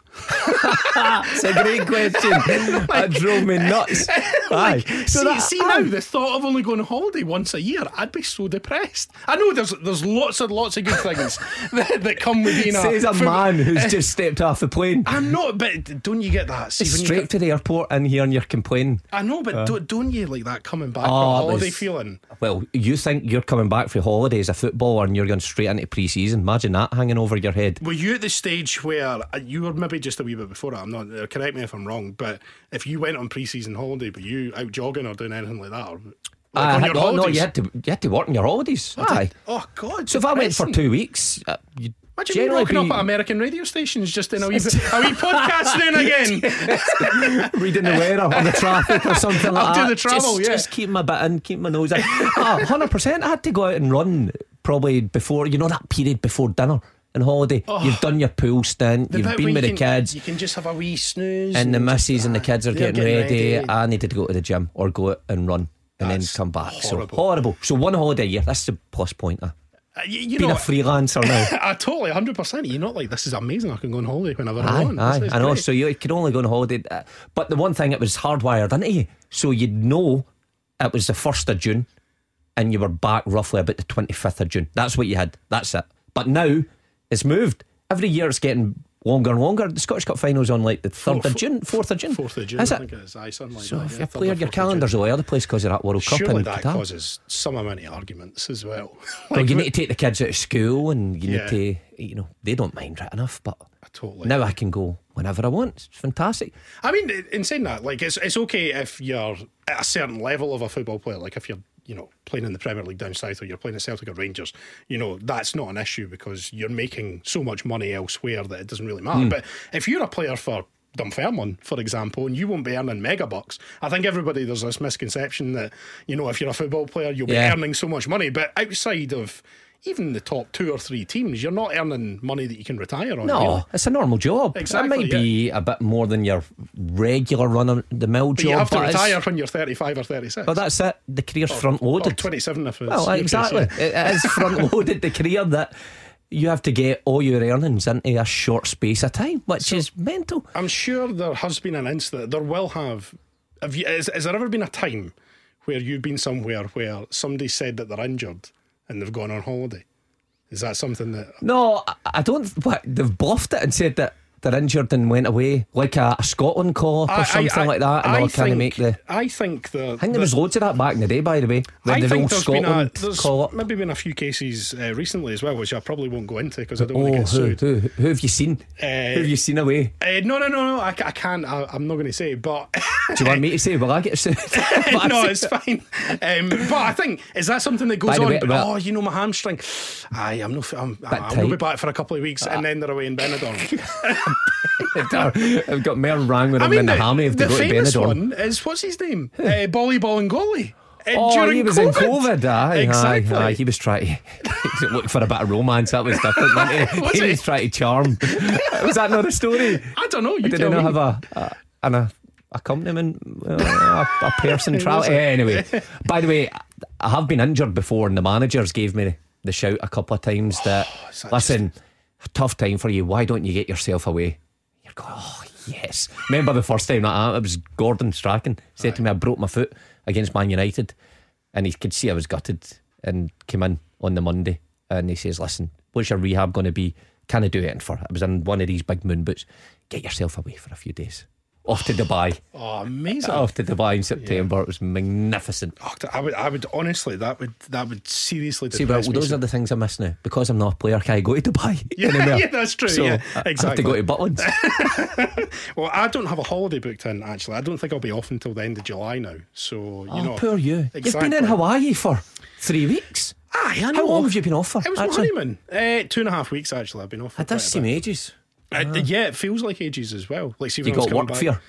It's a great question. Like, that drove me nuts. Like, Aye. So see, that, see now, the thought of only going on holiday once a year, I'd be so depressed. I know there's there's lots and lots of good things that, that come with being Says a, a man who's just stepped off the plane. I'm not, but don't you get that? See, it's when straight get, to the airport in here and you're complaining. I know, but uh, don't, don't you like that coming back oh, on holiday was, feeling? Well, you think you're coming back for holiday as a footballer and you're going straight into pre-season. Imagine that hanging over your head. Were you at the stage where you were maybe just a wee bit before it? I'm not, uh, correct me if I'm wrong, but if you went on pre-season holiday, were you out jogging or doing anything like that? Or, like uh, on your no, holidays? no, you had to you had to work on your holidays. Aye. Oh God! So if I went for two weeks, uh, you'd imagine me rocking be... up at American radio stations just in a wee, a wee podcast now and again, reading the weather on the traffic or something like I'll that. do the travel, just, yeah. Just keep my bit in, keep my nose in. Oh, one hundred percent. I had to go out and run probably before, you know, that period before dinner. On holiday, oh, you've done your pool stint, you've been with the can, kids, you can just have a wee snooze, and, and the missus and the kids are getting, getting ready. ready. I needed to go to the gym or go out and run and That's then come back. horrible. So horrible. So one holiday a year, that's the plus point. Uh. Uh, you, you Being know, a freelancer now. I totally one hundred percent. You're not like, this is amazing, I can go on holiday whenever aye, I want. Aye, this I know. great. So you can only go on holiday, uh, but the one thing, it was hardwired into you, so you'd know it was the first of June and you were back roughly about the twenty-fifth of June. That's what you had. That's it. But now it's moved. Every year it's getting longer and longer. The Scottish Cup final's on like the third Four, of June, fourth of June. Fourth of June, is I it? think it is. Aye, something like so that. if Yeah, you cleared your calendars June. away other place because of that World Cup Surely in that Qatar. causes some amount of arguments as well. Well, like, you need to take the kids out of school, and you yeah. need to, you know, they don't mind right enough, but totally. now I can go whenever I want. It's fantastic. I mean, in saying that, like, it's it's okay if you're at a certain level of a football player, like if you're, you know, playing in the Premier League down south, or you're playing at Celtic or Rangers, you know, that's not an issue because you're making so much money elsewhere that it doesn't really matter. Mm. But if you're a player for Dunfermline, for example, and you won't be earning mega bucks, I think everybody, there's this misconception that, you know, if you're a football player, you'll be yeah. earning so much money. But outside of even the top two or three teams, you're not earning money that you can retire on. No, really. it's a normal job. Exactly, it might yeah. be a bit more than your regular run of the mill But job. you have to but retire when you're thirty-five or thirty-six. Well, that's it. The career's or, front loaded. Or twenty-seven if it's well, your exactly. case, yeah. It is front loaded, the career, that you have to get all your earnings into a short space of time, which so, is mental. I'm sure there has been an incident. There will have. Have you? Has, has there ever been a time where you've been somewhere where somebody said that they're injured and they've gone on holiday? Is that something that? No, I don't. What, they've bluffed it and said that they're injured and went away, like a, a Scotland call up or I, something I, I, like that. And I all kind of make the. I think the. I think there was loads of that back in the day, by the way. I the think old there's Scotland been a, there's call up. maybe been a few cases uh, recently as well, which I probably won't go into because I don't oh, want to get who, sued. Who, who have you seen? Uh, who have you seen away? Uh, no, no, no, no. I, I can't. I, I'm not going to say. But do you want me to say? Will I get sued? No, it's fine. Um, but I think, is that something that goes on? Way, well, oh, you know, my hamstring. Aye, I'm not. I'm, I'm, I'm going to be back for a couple of weeks, uh, and then they're away in Benidorm. I've got more rang with him I mean, than the, the, hammy if they the go to famous Benidorm. one is, what's his name? uh, Bolly Ball and Goalie. Uh, Oh, during he was COVID. in COVID. Aye, Exactly. aye, aye. He was trying to look for a bit of romance. That was different. wasn't he? Was he he? was trying to charm. Was that not a story? I don't know. You Did tell he not me. have a, a an a accompaniment, uh, a, a person travel? Was it? Anyway, by the way, I have been injured before, and the managers gave me the shout a couple of times that such- listen, tough time for you. Why don't you get yourself away? You're going, oh yes. Remember the first time that happened? It was Gordon Strachan said to me, I broke my foot against Man United, and he could see I was gutted, and came in on the Monday, and he says, listen, what's your rehab going to be? Can I do it for? I was in one of these big moon boots. Get yourself away for a few days. Off to Dubai. Oh, amazing. Off to Dubai in September. It was magnificent. Oh, I would, I would honestly, that would, that would seriously See, well, depress me. those are the things I miss now. Because I'm not a player, can I go to Dubai? Yeah, anymore? yeah, that's true. So Yeah, I- exactly. I have to go to Butlins. Well, I don't have a holiday booked in, actually. I don't think I'll be off until the end of July now. So, you Oh, know. poor you. You've been in Exactly. Hawaii for three weeks. Aye, I know. How long have you been off for? It was my actually? honeymoon. Uh, two and a half weeks, actually. I've been off for It does quite a seem bit. ages. Uh, yeah, it feels like ages as well. Like, see, when You I was got coming work back- fear.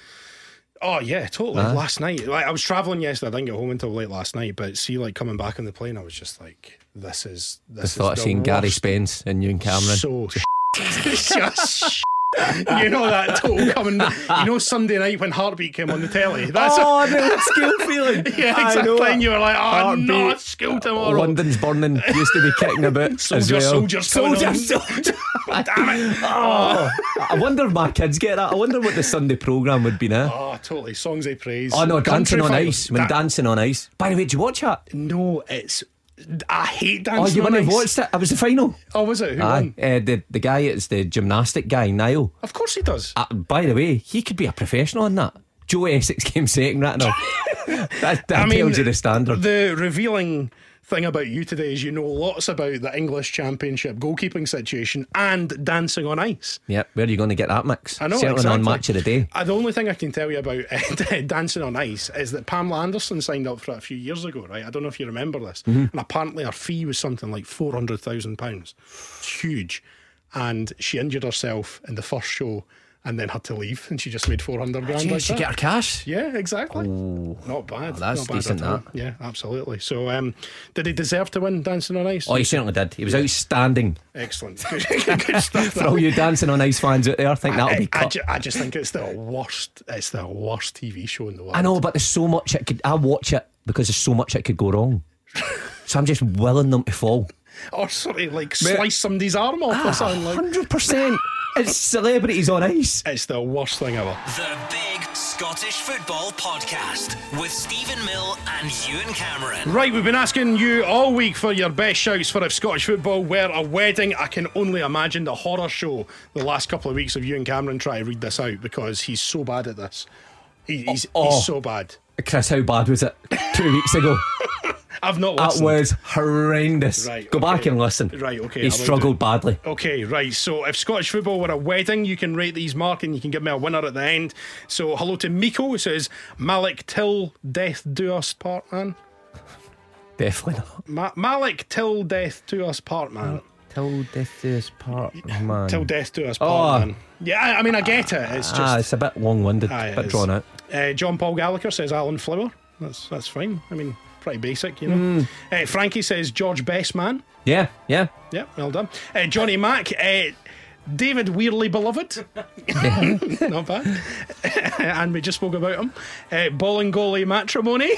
Oh yeah, totally. Aye. Last night, like I was travelling yesterday. I didn't get home until late last night. But see, like coming back on the plane, I was just like, "This is this The is thought of the seeing Gary worst. Spence and you and Cameron. So it's just you know that total coming. You know Sunday night when Heartbeat came on the telly. That's oh, the skill feeling. yeah, I exactly. know And it. you were like, "Oh Heartbeat. no, it's school tomorrow." London's burning used to be kicking a bit. Soldier, as well. soldiers coming soldier, on. soldier. Damn it! Oh, I wonder if my kids get that. I wonder what the Sunday programme would be now. Oh, totally. Songs they praise. Oh no, Dancing Country on Fire. Ice. When Da- Dancing on Ice. By the way, did you watch that? No, it's. I hate dancing. Oh, you on wouldn't have Ice. watched it? It was the final. Oh, was it? Who Aye, won? uh, the the guy is the gymnastic guy, Niall. Of course he does. Uh, by the way, he could be a professional in that. Joe Essex came second right now. that that I mean, tells you the standard. The revealing thing about you today is you know lots about the English Championship goalkeeping situation and dancing on ice. Yep, where are you going to get that mix? I know, Certainly exactly. on Match of the Day. Uh, the only thing I can tell you about uh, dancing on ice is that Pamela Anderson signed up for it a few years ago, right? I don't know if you remember this. Mm-hmm. And apparently her fee was something like four hundred thousand pounds. It's huge. And she injured herself in the first show and then had to leave, and she just made four hundred grand. Gee, like she that. get her cash. Yeah, exactly. Not bad. Oh, that's Not bad decent, at all. that. Yeah, absolutely. So, um, did he deserve to win Dancing on Ice? Oh, he certainly did. He was outstanding. Excellent. Good, good stuff. For all you Dancing on Ice fans out there, I think that'll I, be I, cut. ju- I just think it's the worst. It's the worst T V show in the world. I know, but there's so much it could. I watch it because there's so much it could go wrong. So I'm just willing them to fall. Or sort of like slice somebody's arm off or something like. Hundred percent. It's celebrities on ice. It's the worst thing ever. The Big Scottish Football Podcast with Stephen Mill and Ewan Cameron. Right, we've been asking you all week for your best shouts for if Scottish football were a wedding. I can only imagine the horror show the last couple of weeks of Ewan Cameron trying to read this out because he's so bad at this. He, he's, Oh. he's so bad. Chris, how bad was it two weeks ago? I've not That listened. was horrendous. Right, Go back okay. and listen. Right, okay, I He will struggled badly. Okay, right. So if Scottish football were a wedding, you can rate these mark and you can give me a winner at the end. So hello to Miko, who says Malik till death do us part, man. Definitely not. Ma- Malik till death do us part, man. Till death is part, man. Till death do us part, Oh. man. Yeah, I, I mean I get it. It's just Ah, it's a bit long-winded, Aye, a it bit is. drawn out. Uh, John Paul Gallagher says Alan Flower. That's that's fine. I mean, pretty basic, you know. Mm. Uh, Frankie says George Bestman. Yeah, yeah. Yeah, well done. Uh, Johnny Mack. Uh, David Weirly Beloved. Not bad. And we just spoke about him. Uh, Ball and Goalie Matrimony.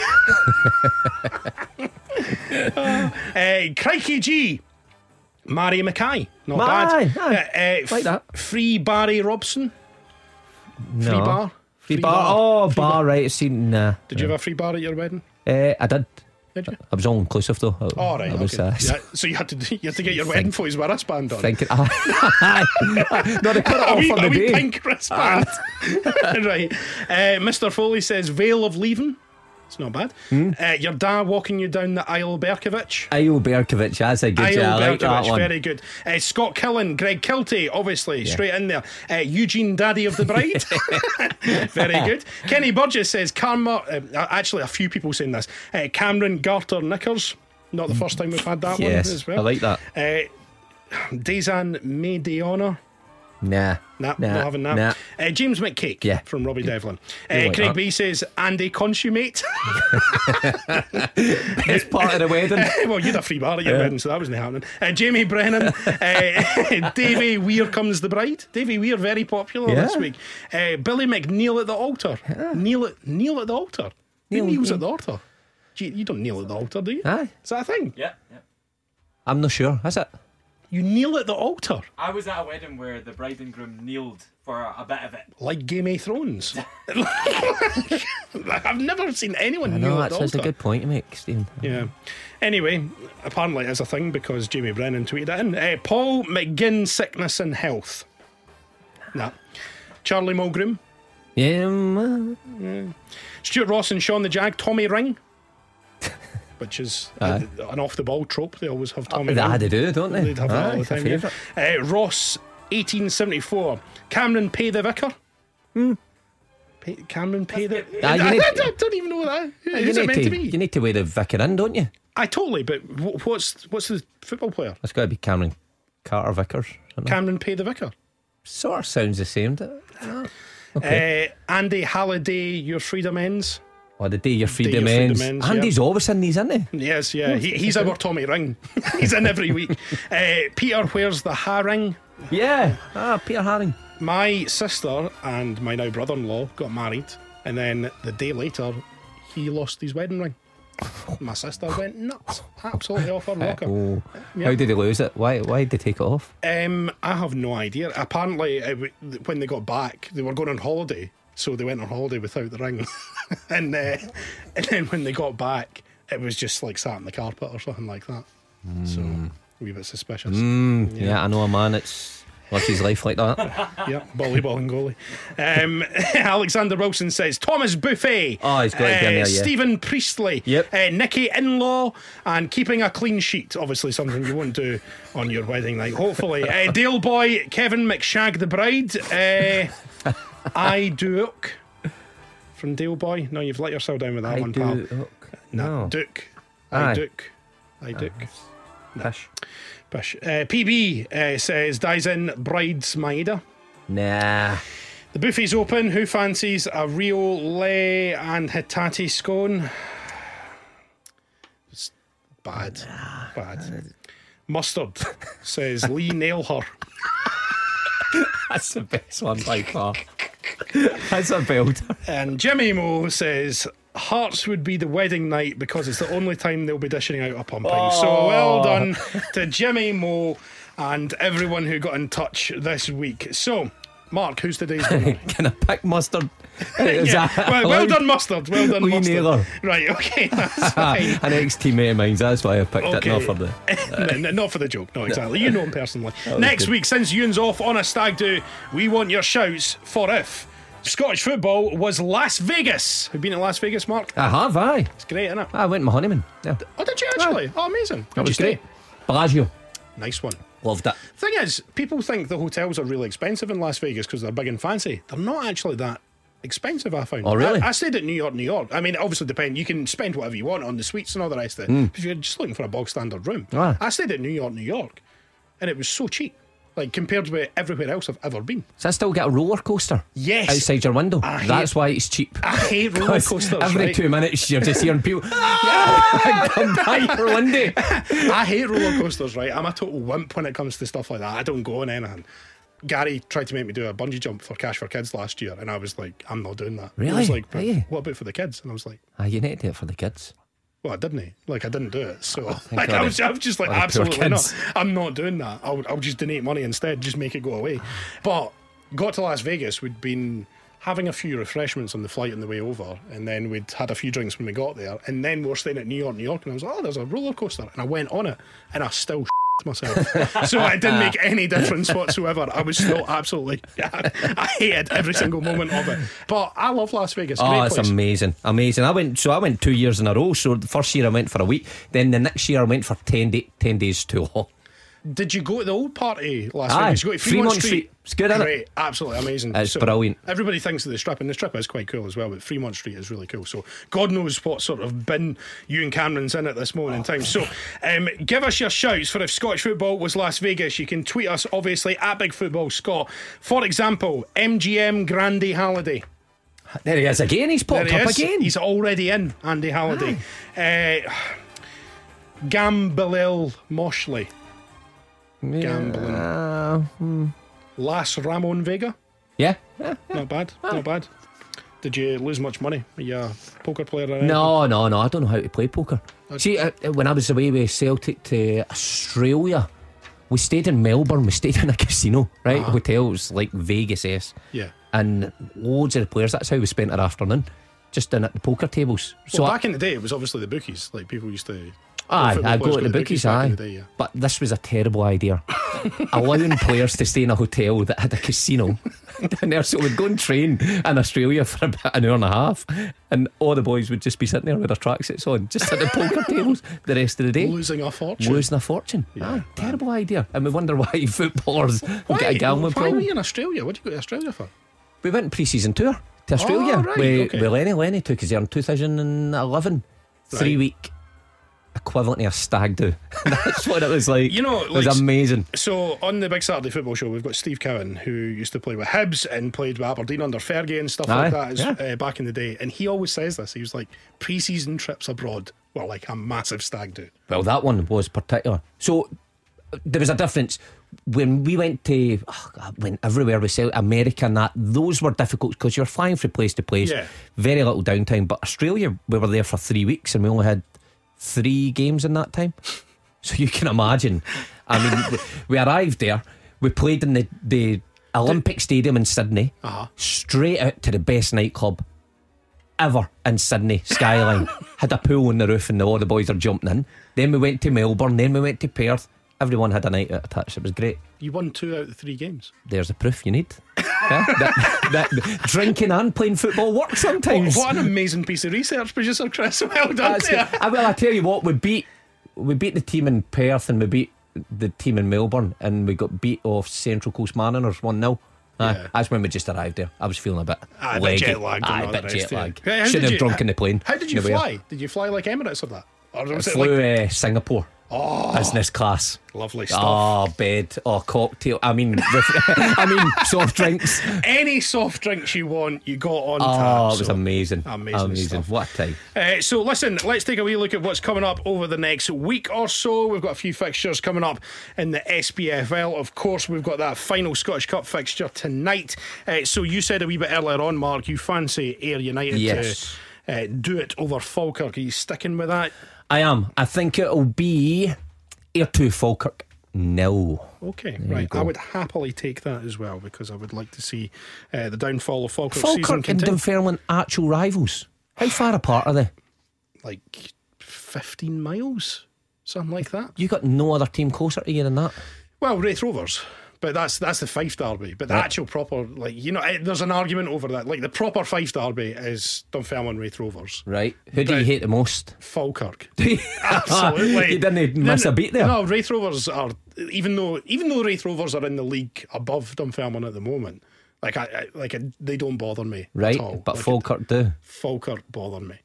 uh, Crikey G. Mary Mackay. Not Aye, bad. aye. Uh, uh, Like that. Free Barry Robson. No. Free bar. Free bar. Oh, bar, right. It's seen. Nah. Did you have a free bar at your wedding? Uh, I did. Did you? I was all inclusive though. I, Oh, right. I was okay. uh, Yeah, so you had to do- you had to get your wedding photos with a wristband on. thinking. no, they put it a off wee, on a the wee day. pink wristband. Right. Uh, Mister Foley says Vale of Leaving. It's not bad. Hmm? Uh, your dad walking you down the aisle, Berkovich. Ayo Berkovich, that's a good Aisle yeah, I like that Berkovich, one. very good. Uh, Scott Killen, Greg Kilty, obviously, straight in there. Uh, Eugene, Daddy of the Bride. Very good. Kenny Burgess says Karma. Uh, actually, a few people saying this. Uh, Cameron Garter Knickers. Not the first time we've had that Yes, one as well. I like that. Uh, Desan Mediona. Nah. Nah, nah, not having that. Nah. Uh, James McCake Yeah. from Robbie Devlin. Uh, like Craig that. B says, Andy consummate. It's part of the wedding. Well, you had a free bar at your Yeah. wedding, so that wasn't happening. Uh, Jamie Brennan. uh, Davy Weir comes the bride. Davy Weir, very popular Yeah. this week. Uh, Billy McNeil at the altar. Kneel at, kneel at the altar. Who Kneel- kneels yeah. at the altar? Do you, you don't kneel at the altar, do you? Aye. Is that a thing? Yeah, yeah. I'm not sure, is it? You kneel at the altar? I was at a wedding where the bride and groom kneeled for a bit of it. Like Game of Thrones. I've never seen anyone I kneel know, at that's, the that's a altar. good point to make, Stephen. Yeah. Anyway, apparently it's a thing because Jamie Brennan tweeted it in. Uh, Paul McGinn, sickness and health. Nah. Charlie Mulgrew. Yeah, um, Stuart Ross and Sean the Jag. Tommy Ring. Which is Aye. uh, an off the ball trope. They always have Tommy they Ring. had to do, don't they? They'd have that Aye, all the it's a time. Yeah. favourite. Uh, Ross, eighteen seventy-four. Cameron Pay the Vicar. Hmm. Pay, Cameron Pay the. Ah, you I, need- I, I don't even know what that. You Who's it need, meant to, to, be? you need to wear the vicar in, don't you? I totally. But wh- what's what's the football player? That's got to be Cameron Carter Vickers. isn't it? Cameron Pay the Vicar. Sort of sounds the same. doesn't it? Ah, okay. Uh, Andy Halliday, Your Freedom Ends. Oh, the day your freedom, Your Freedom ends. Ends, Andy's always in these, isn't he? Yes, yeah, he, he's our Tommy Ring. He's in every week. Uh, Peter, where's the Haring? Yeah. Ah, Peter Haring. My sister and my now brother-in-law got married, and then the day later, he lost his wedding ring. My sister went nuts, absolutely off her rocker. Oh. Yeah. How did he lose it? Why Why did they take it off? Um, I have no idea. Apparently, it, w- when they got back, they were going on holiday, so they went on holiday without the ring. and uh, and then when they got back, it was just like sat on the carpet or something like that. So a wee bit suspicious. Mm, yeah. I know a man that's lost his life like that. Yeah, volleyball and goalie. Um, Alexander Wilson says Thomas Buffet. Oh, he's got to be in there, yeah. Stephen Priestley. Yep. Uh, Nicky Inlaw and keeping a clean sheet. Obviously, something you won't do on your wedding night. Hopefully, uh, Dale Boy, Kevin McShag the bride. Uh, I Duke from Dale Boy. No, you've let yourself down with that I one, do. pal. Look. No, No. Duke. I Aye. Duke. I Duke. Fish. Pish. Uh, P B uh, says dies in bride's Maida. Nah. The buffet's open. Who fancies a Rio Le and Hitati scone? It's bad. Bad. Mustard says Lee nail her. That's the best one by far. That's a belter. And Jimmy Moe says Hearts would be the wedding night because it's the only time they'll be dishing out a pumping. Oh. So well done to Jimmy Moe and everyone who got in touch this week. So, Mark, who's today's winner? Can I pick mustard? Is Yeah. that Well, well allowed? done, Mustard. Well done, Lee Mustard. Naylor. Right, okay, that's fine. An ex-teammate of mine, that's why I picked Okay. it, not for the... no, no, not for the joke, no, exactly. You know him personally. was Next good. week, since Ewan's off on a stag do, we want your shouts for if Scottish football was Las Vegas. Have you been to Las Vegas, Mark? I have, aye. It's great, isn't it? I went on my honeymoon. Yeah. Oh, did you actually? Oh, amazing. That How'd you was stay? great. Bellagio. Nice one. Loved it. Thing is, people think the hotels are really expensive in Las Vegas because they're big and fancy. They're not actually that expensive, I found. Oh, really? I, I stayed at New York, New York. I mean, it obviously depends. You can spend whatever you want on the suites and all the rest of it. If you're just looking for a bog standard room. Ah. I stayed at New York, New York, and it was so cheap. Like, compared with everywhere else I've ever been. Does that still get a roller coaster? Yes. Outside your window? I hate- That's why it's cheap. I hate roller 'Cause coasters, Every right? two minutes you're just hearing people yeah, come back for Lindy. I hate roller coasters, right? I'm a total wimp when it comes to stuff like that. I don't go on anything. Gary tried to make me do a bungee jump for Cash for Kids last year, and I was like, I'm not doing that. He Really? was like, but Are you? what about for the kids? And I was like, Ah, you need to do it for the kids. well, I didn't. Like, I didn't do it. So, like, God I it- was, I was just like, all the poor absolutely not. kids. I'm not doing that. I'll, I'll just donate money instead, just make it go away. But got to Las Vegas, we'd been having a few refreshments on the flight on the way over, and then we'd had a few drinks when we got there, and then we were staying at New York, New York, and I was like, oh, there's a roller coaster. And I went on it, and I still myself. So it didn't make any difference whatsoever. I was still absolutely, I hated every single moment of it. But I love Las Vegas. Great Oh, it's place. amazing, amazing. I went, so I went two years in a row. So the first year I went for a week, then the next year I went for ten, day, ten days too long. Did you go to the old party last Aye, week? Did you go to Fremont Fremont Street? Street. It's good, isn't it? Great, absolutely amazing. It's brilliant. Everybody thinks of the strip, and the strip is quite cool as well, but Fremont Street is really cool. So God knows what sort of bin Ewan Cameron's in at this moment in time. So um, give us your shouts for if Scottish football was Las Vegas. You can tweet us, obviously, at Big Football Scott. For example, M G M Grandi Halliday. There he is again. He's popped There he up is. again. He's already in, Andy Halliday. Uh, Gambalil Moshley. Gambling. Uh, hmm. Las Ramon Vega. Yeah. yeah. Not bad. Not bad. Did you lose much money? Are you a poker player or anything? No, no, no. I don't know how to play poker. See, uh, when I was away with Celtic to Australia, we stayed in Melbourne. We stayed in a casino, right? Uh-huh. Hotels like Vegas-esque. Yeah. And loads of the players, that's how we spent our afternoon, just in at the poker tables. So Well, I- back in the day, it was obviously the bookies. Like people used to. Aye, football I players go to the bookies, back aye. in the day, yeah. But this was a terrible idea. Allowing players to stay in a hotel that had a casino down there. So we'd go and train in Australia for about an hour and a half, and all the boys would just be sitting there with their tracksuits on, just at the poker tables the rest of the day. Losing a fortune. Losing a fortune. Yeah, Aye, terrible idea. And we wonder why footballers Why? get a gambling Why were problem. you in Australia? What did you go to Australia for? We went pre-season tour to Australia Oh, right, with, okay. with Lenny. Lenny took us there in two thousand eleven. Three Right. week equivalent to a stag do. That's what it was like. You know, it was like- amazing. So on the Big Saturday Football Show, we've got Steve Cowan, who used to play with Hibs and played with Aberdeen under Fergie and stuff Aye, like that as, yeah. uh, back in the day. And he always says this. He was like, pre-season trips abroad were like a massive stag do. Well, that one was particular. So uh, there was a difference when we went to oh God, went everywhere with South America and that. Those were difficult because you're flying from place to place. Yeah. Very little downtime. But Australia, we were there for three weeks and we only had three games in that time. So you can imagine. I mean, we, we arrived there. We played in the the Olympic Stadium in Sydney. Uh-huh. Straight out to the best nightclub ever in Sydney, Skyline. Had a pool on the roof and all the boys are jumping in. Then we went to Melbourne. Then we went to Perth. Everyone had a night out attached. It was great. You won two out of the three games. There's the proof you need. Yeah, that, that, drinking and playing football work sometimes. What an amazing piece of research, producer Chris. Well done. That's there. good. I, well, I tell you what, we beat we beat the team in Perth and we beat the team in Melbourne and we got beat off Central Coast Mariners one nil. Aye, Yeah. that's when we just arrived there. I was feeling a bit Aye, a bit leggy. jet lagged and Aye, all a the bit rest, jet yeah. lagged. Hey, how Shouldn't did have you- drunk in the plane. How did you No way. fly? Did you fly like Emirates or that? Or was it Flew like, uh, Singapore. Oh, Business class. lovely stuff. Oh, bed. Oh, cocktail. I mean, I mean, soft drinks. Any soft drinks you want, you got on Oh, tap. it was so- amazing. Amazing Amazing. stuff. What a time. Uh, so listen, let's take a wee look at what's coming up over the next week or so. We've got a few fixtures coming up in the S P F L. Of course, we've got that final Scottish Cup fixture tonight. Uh, so you said a wee bit earlier on, Mark, you fancy Ayr United Yes. to uh, do it over Falkirk. Are you sticking with that? I am. I think it'll be Ayr two, Falkirk nil. Okay, you right. go. I would happily take that as well because I would like to see uh, the downfall of Falkirk season Falkirk and continue. Dunfermline actual rivals. How far apart are they? Like fifteen miles, something like that. You got no other team closer to you than that. Well, Wraith Rovers, but that's that's the Fife derby. But the Right. actual proper, like, you know, eh, there's an argument over that. Like the proper Fife derby is Dunfermline Wraith Rovers. Right. Who do But- you hate the most? Falkirk. Absolutely. You didn't miss a beat there. No, Wraith Rovers are, even though even though Wraith Rovers are in the league above Dunfermline at the moment, like I, I like I, they don't bother me Right. at all. But Like, Falkirk do. Falkirk bother me.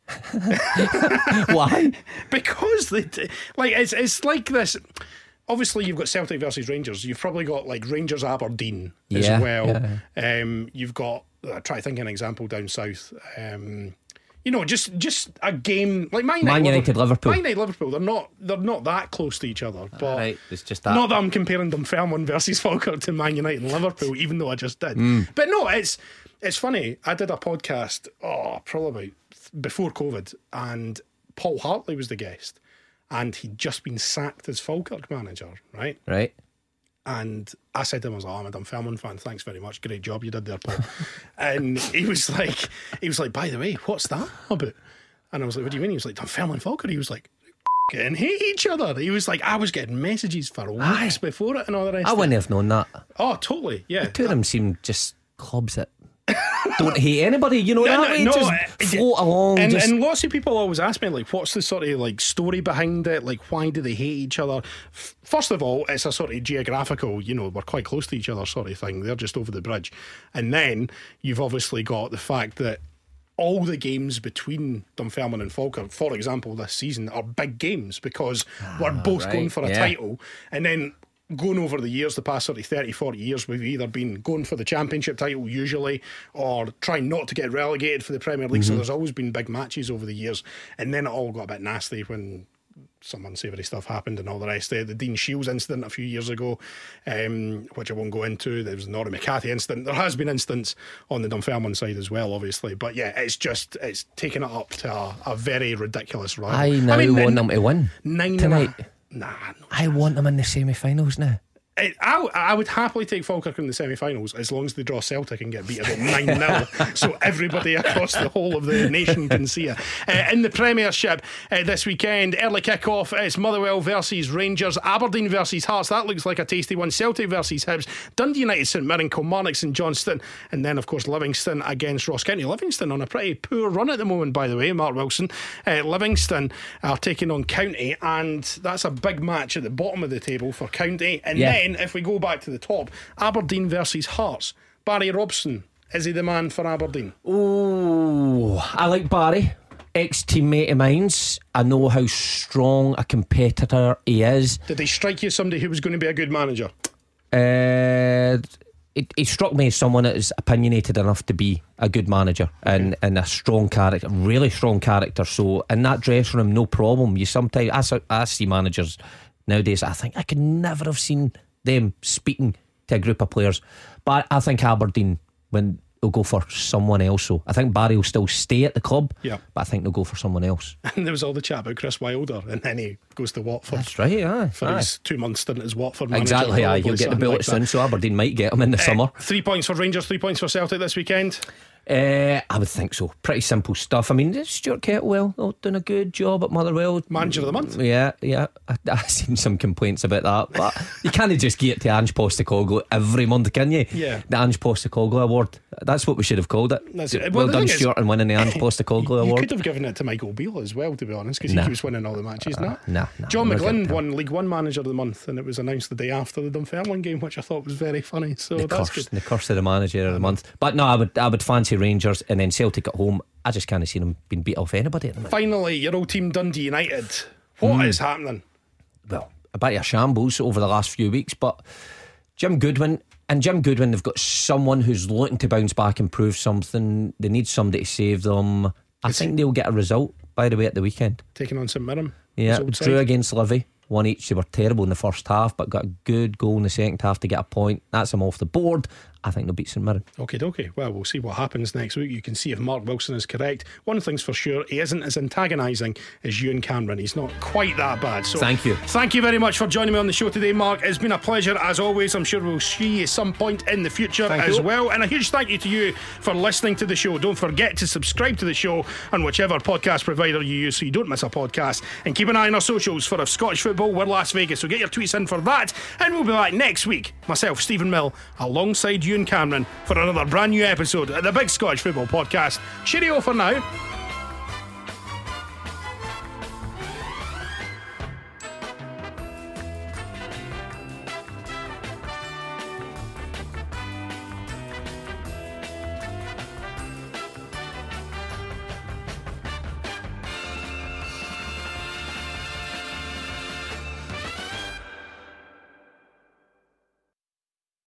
Why? Because they d- like it's it's like this. Obviously, you've got Celtic versus Rangers. You've probably got like Rangers Aberdeen as Yeah, well. Um, you've got uh, try to think of an example down south. Um, you know, just just a game like Man United, Man United, Liverpool. Man United, Liverpool. They're not they're not that close to each other. But Right. It's just that. not that I'm comparing Dunfermline versus Falkirk to Man United and Liverpool, even though I just did. Mm. But no, it's it's funny. I did a podcast, oh, probably about before COVID, and Paul Hartley was the guest, and he'd just been sacked as Falkirk manager, right? Right. And I said to him, I was like, oh, I'm a Dunfermline fan. Thanks very much. Great job you did there, Paul. And he was like, he was like, by the way, what's that about? And I was like, what do you mean? He was like, Dunfermline Falkirk. He was like, and hate each other. He was like, I was getting messages for weeks before it and all the rest. I of wouldn't it. have known that. Oh, totally. Yeah. The two of them seem just clubs that don't hate anybody, you know, No, that no, way, no, just uh, float along. And, just, and lots of people always ask me, like, what's the sort of like story behind it? Like, why do they hate each other? F- First of all, it's a sort of geographical, you know, we're quite close to each other sort of thing. They're just over the bridge. And then you've obviously got the fact that all the games between Dunfermline and Falkirk, for example, this season, are big games because ah, we're both right. going for a yeah. title. And then going over the years, the past sort of thirty, forty years, we've either been going for the championship title usually or trying not to get relegated for the Premier League. Mm-hmm. So there's always been big matches over the years. And then it all got a bit nasty when some unsavoury stuff happened and all the rest of it. The Dean Shields incident a few years ago, um, which I won't go into. There was the Norrie McCarthy incident. There has been incidents on the Dunfermline side as well, obviously. But yeah, it's just, it's taken it up to a, a very ridiculous rival. I now I mean, want them to win nine tonight. Nah, no I want them in the semi-finals now. It, I, I would happily take Falkirk in the semi-finals as long as they draw Celtic and get beat about nine nil so everybody across the whole of the nation can see it. Uh, in the Premiership uh, this weekend, early kick-off, it's Motherwell versus Rangers, Aberdeen versus Hearts, that looks like a tasty one, Celtic versus Hibs, Dundee United, St Mirren, Kilmarnock, St Johnstone, and then of course Livingston against Ross County. Livingston on a pretty poor run at the moment, by the way, Mark Wilson. uh, Livingston are taking on County, and that's a big match at the bottom of the table for County. And yeah. then if we go back to the top, Aberdeen versus Hearts, Barry Robson, is he the man for Aberdeen? Oh, I like Barry, ex-teammate of mine's. I know how strong a competitor he is. Did he strike you as somebody who was going to be a good manager? Uh, it, he struck me as someone that is opinionated enough to be a good manager and, and a strong character, really strong character. So in that dressing room, no problem. You sometimes I, I see managers nowadays, I think I could never have seen them speaking to a group of players. But I think Aberdeen, when they'll go for someone else. So I think Barry will still stay at the club, yeah. but I think they'll go for someone else. And there was all the chat about Chris Wilder, and then he goes to Watford. That's right, yeah. For aye. his two month stint as Watford manager. Exactly, yeah. He'll get the bullet like soon, so Aberdeen might get him in the uh, summer. Three points for Rangers, three points for Celtic this weekend. Uh, I would think so. Pretty simple stuff. I mean, Stuart Kettlewell oh, doing a good job at Motherwell. Manager of the month. Yeah, yeah. I, I've seen some complaints about that, but you can't just get it to Ange Postecoglou every month, can you? Yeah. The Ange Postecoglou Award. That's what we should have called it. That's it. Well, well done, Stuart, in winning the Ange Postecoglou you, Award. You could have given it to Michael Beale as well, to be honest, because nah. he keeps winning all the matches. Uh, nah. Nah, nah, John McGlynn won League One Manager of the Month, and it was announced the day after the Dunfermline game, which I thought was very funny. So the that's curse, good. the curse of the Manager of the Month. But no, I would, I would fancy Rangers, and then Celtic at home. I just can't see them being beat off anybody at the moment. Finally, your old team Dundee United. What mm. is happening? Well, a bit of a shambles over the last few weeks, but Jim Goodwin and Jim Goodwin, they've got someone who's looking to bounce back and prove something. They need somebody to save them. I is think it? they'll get a result, by the way, at the weekend. Taking on St Mirren. Yeah, drew against Livy, one each. They were terrible in the first half, but got a good goal in the second half to get a point. That's them off the board. I think they'll beat St Mirren. Okay, okay. Well, we'll see what happens next week. You can see if Mark Wilson is correct. One thing's for sure, he isn't as antagonising as Ewan Cameron. He's not quite that bad. So thank you. Thank you very much for joining me on the show today, Mark. It's been a pleasure as always. I'm sure we'll see you at some point in the future thank as you. well. And a huge thank you to you for listening to the show. Don't forget to subscribe to the show on whichever podcast provider you use so you don't miss a podcast. And keep an eye on our socials for if Scottish football were Las Vegas. So get your tweets in for that. And we'll be back next week, myself, Stephen Mill, alongside Ewan Cameron, for another brand new episode of the Big Scottish Football Podcast. Cheerio for now.